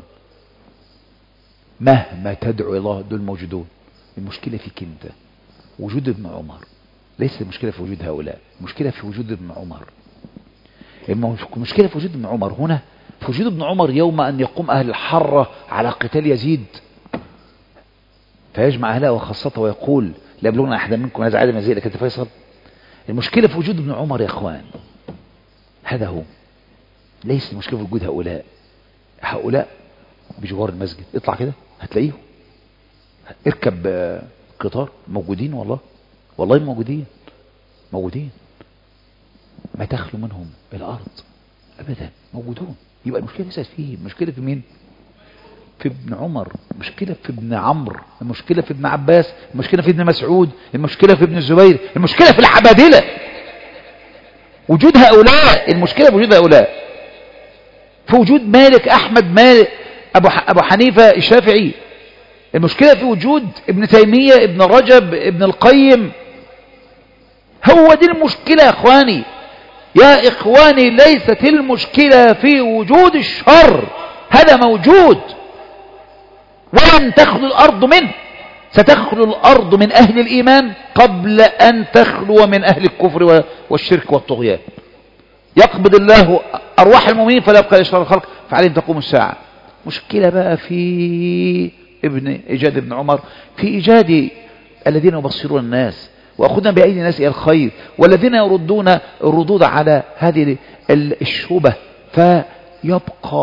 مهما تدعو الله دول موجودون. المشكلة فيك انت، وجود ابن عمر. ليس المشكلة في وجود هؤلاء، المشكلة في وجود ابن عمر. المشكلة في وجود ابن عمر هنا، في وجود ابن عمر يوم أن يقوم أهل الحرة على قتال يزيد فيجمع أهله وخاصته ويقول: لا يبلغنا أحد منكم هذا عدم يزيد لكن فيصل. المشكلة في وجود ابن عمر يا أخوان، هذا هو. ليس المشكلة في وجود هؤلاء. هؤلاء بجوار المسجد، اطلع كده هتلاقيهم. اركب قطار موجودين، والله والله موجودين موجودين ما تخلو منهم الأرض أبدا، موجودون. يبقى المشكلة ليست فيه، المشكلة في مين؟ في ابن عمر، المشكلة في ابن عمرو، المشكلة في ابن عباس، المشكلة في ابن مسعود، المشكلة في ابن الزبير، المشكلة في العبادلة. وجود هؤلاء، المشكلة في وجود هؤلاء، في وجود مالك أحمد مالك أبو, أبو حنيفة الشافعي. المشكلة في وجود ابن تيمية ابن رجب ابن القيم. هو دي المشكلة يا إخواني. يا إخواني ليست المشكلة في وجود الشر، هذا موجود ولن تخلو الأرض منه. ستخلو الأرض من أهل الإيمان قبل أن تخلو من أهل الكفر والشرك والطغيان. يقبض الله أرواح المؤمنين فلا يبقى لشرار الخلق فعليهم تقوم الساعة. مشكلة بقى في ابن إيجاد ابن عمر، في إيجاد الذين يبصرون الناس، وأخذنا بأيدي الناس إلى الخير، والذين يردون الردود على هذه الشبه. فيبقى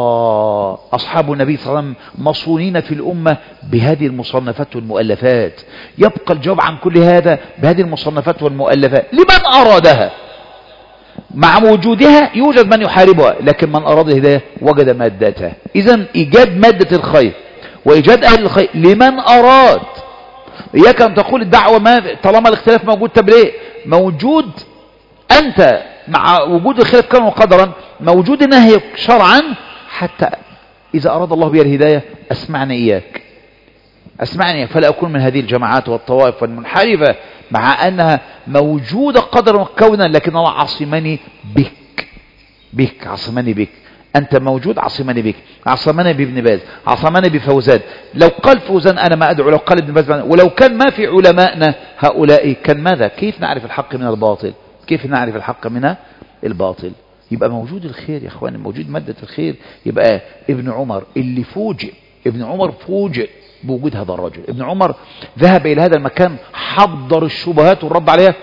أصحاب النبي صلى الله عليه وسلم مصونين في الأمة بهذه المصنفات والمؤلفات. يبقى الجواب عن كل هذا بهذه المصنفات والمؤلفات لمن أرادها. مع وجودها يوجد من يحاربها، لكن من أراد الهداية وجد مادتها. إذن إيجاد مادة الخير وإيجاد أهل الخير لمن أراد. إياك أن تقول الدعوة ما طالما الاختلاف موجود. طب ليه موجود؟ أنت مع وجود الخلاف كان وقدرا موجود النهي شرعا، حتى إذا أراد الله بي الهداية أسمعني إياك أسمعني فلا أكون من هذه الجماعات والطوائف والمنحرفة، مع أنها موجودة قدرا وكونا، لكن الله عصمني بك بك عصمني بك. أنت موجود عصمني بك، عصمني بابن باز، عصمني بفوزان. لو قال فوزان أنا ما أدعو، لو قال ابن باز، ولو كان ما في علمائنا هؤلاء كان ماذا؟ كيف نعرف الحق من الباطل؟ كيف نعرف الحق من الباطل؟ يبقى موجود الخير يا اخواني، موجود مادة الخير. يبقى ابن عمر اللي فوجئ، ابن عمر فوجئ بوجود هذا الرجل. ابن عمر ذهب إلى هذا المكان حضر الشبهات والرد عليها.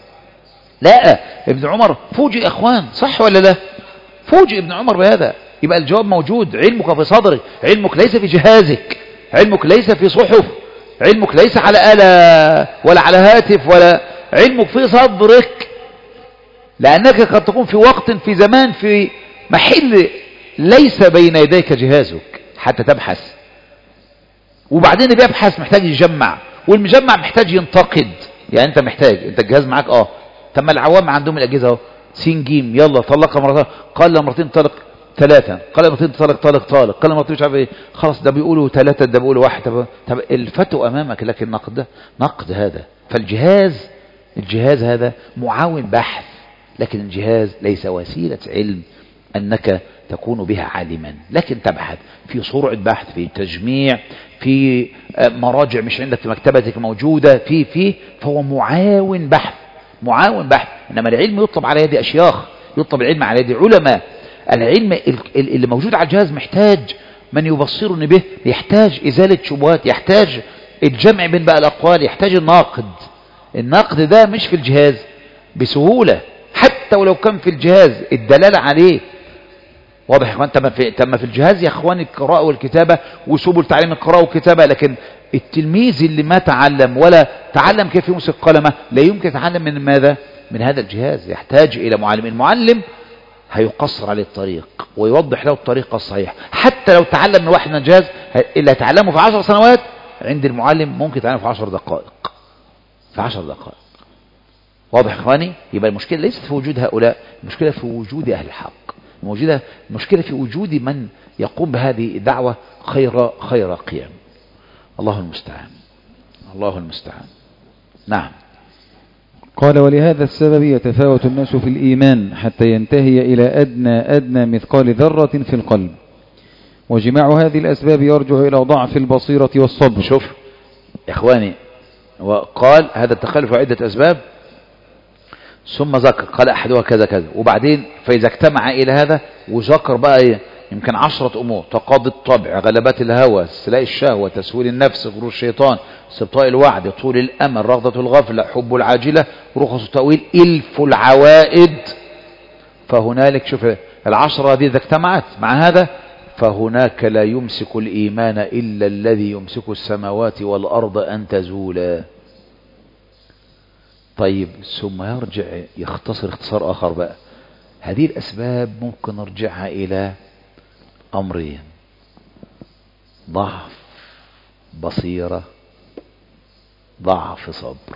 لا، ابن عمر فوجئ يا اخوان، صح ولا لا؟ فوجئ ابن عمر بهذا. يبقى الجواب موجود. علمك في صدرك، علمك ليس في جهازك، علمك ليس في صحف، علمك ليس على آلة ولا على هاتف، ولا علمك في صدرك. لأنك قد تكون في وقت في زمان في محل ليس بين يديك جهازك حتى تبحث، وبعدين اللي بيبحث محتاج يجمع، والمجمع محتاج ينتقد. يعني انت محتاج، انت الجهاز معاك اه تم العوام عندهم الأجهزة اهو سين جيم، يلا طلقها مرتين، قال مرتين طلق ثلاثة، قال مرتين طلق طلق طالق، قال مرتين مش عارف ايه، خلاص ده بيقولوا ثلاثة ده بيقولوا واحد. طب, طب الفتو امامك، لكن نقد ده نقد هذا. فالجهاز الجهاز هذا معاون بحث، لكن الجهاز ليس وسيلة علم أنك تكون بها عالما، لكن تبحث في سرعة بحث، في تجميع، في مراجع مش عندك في مكتبتك موجودة، في في فهو معاون بحث معاون بحث. إنما العلم يطلب على يد أشياخ، يطلب العلم على يد علماء. العلم اللي موجود على الجهاز محتاج من يبصرني به، يحتاج إزالة شبهات، يحتاج الجمع بين بقى الأقوال، يحتاج الناقد. النقد ده مش في الجهاز بسهولة، حتى ولو كان في الجهاز الدلالة عليه واضح يا اخوان. تم في تم في الجهاز يا اخوان القراءة والكتابة وسبل تعليم القراءة والكتابة، لكن التلميذ اللي ما تعلم ولا تعلم كيف يمسك قلمه لا يمكن يتعلم من ماذا؟ من هذا الجهاز. يحتاج إلى معلم. المعلم هيقصر عليه الطريق ويوضح له الطريق الصحيح. حتى لو تعلم من واحد من الجهاز اللي هتعلمه في عشر سنوات، عند المعلم ممكن يتعلمه في عشر دقائق في عشر دقائق. واضح يا اخواني؟ يبقى المشكلة ليست في وجود هؤلاء، المشكلة في وجود أهل الحق، موجودة المشكلة في وجود من يقوم بهذه الدعوة خير خير قيام. الله المستعان الله المستعان. نعم. قال: ولهذا السبب يتفاوت الناس في الإيمان حتى ينتهي إلى أدنى أدنى مثقال ذرة في القلب، وجماع هذه الأسباب يرجع إلى ضعف البصيرة والصبر. شوف يا إخواني، وقال هذا التخلف عدة أسباب، ثم ذكر قال أحدها كذا كذا، وبعدين فإذا اجتمع إلى هذا وذكر بقى إيه؟ يمكن عشرة أمور: تقاضي الطبع، غلبات الهوى، استيلاء الشهوة، تسويل النفس، غرور الشيطان، استبطاء الوعد، طول الأمل، رغبة الغفلة، حب العاجلة، رخص التأويل، إلف العوائد. فهنالك شوف العشرة هذه إذا اجتمعت مع هذا فهناك لا يمسك الإيمان إلا الذي يمسك السماوات والأرض أن تزولا. طيب ثم يرجع يختصر اختصار آخر بقى. هذه الأسباب ممكن نرجعها إلى أمرين: ضعف بصيرة، ضعف صبر.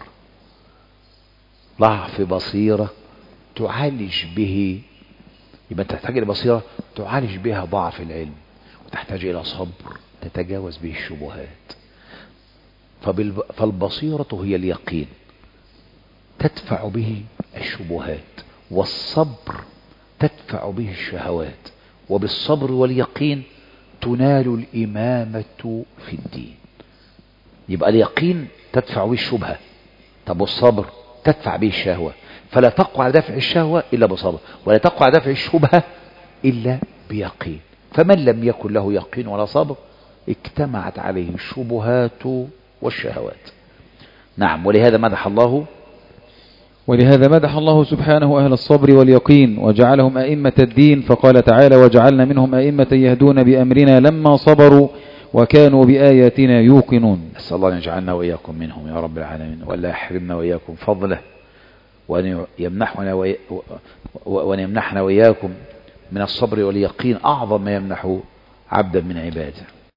ضعف بصيرة تعالج به، يبقى تحتاج إلى بصيرة تعالج بها ضعف العلم، وتحتاج إلى صبر تتجاوز به الشبهات. فالبصيرة هي اليقين تدفع به الشبهات، والصبر تدفع به الشهوات، وبالصبر واليقين تنال الإمامة في الدين. يبقى اليقين تدفع به الشبهة، طب والصبر تدفع به الشهوة. فلا تقوى على دفع الشهوة إلا بصبر، ولا تقوى على دفع الشبهة إلا بيقين. فمن لم يكن له يقين ولا صبر اجتمعت عليه الشبهات والشهوات. نعم. ولهذا مدح الله ولهذا مدح الله سبحانه أهل الصبر واليقين وجعلهم أئمة الدين، فقال تعالى: وجعلنا منهم أئمة يهدون بأمرنا لما صبروا وكانوا بآياتنا يوقنون. أسأل الله أن يجعلنا وإياكم منهم يا رب العالمين، ولا يحرمنا وإياكم فضله، وأن يمنحنا وي... وأن يمنحنا وإياكم من الصبر واليقين أعظم ما يمنح عبدا من عباده.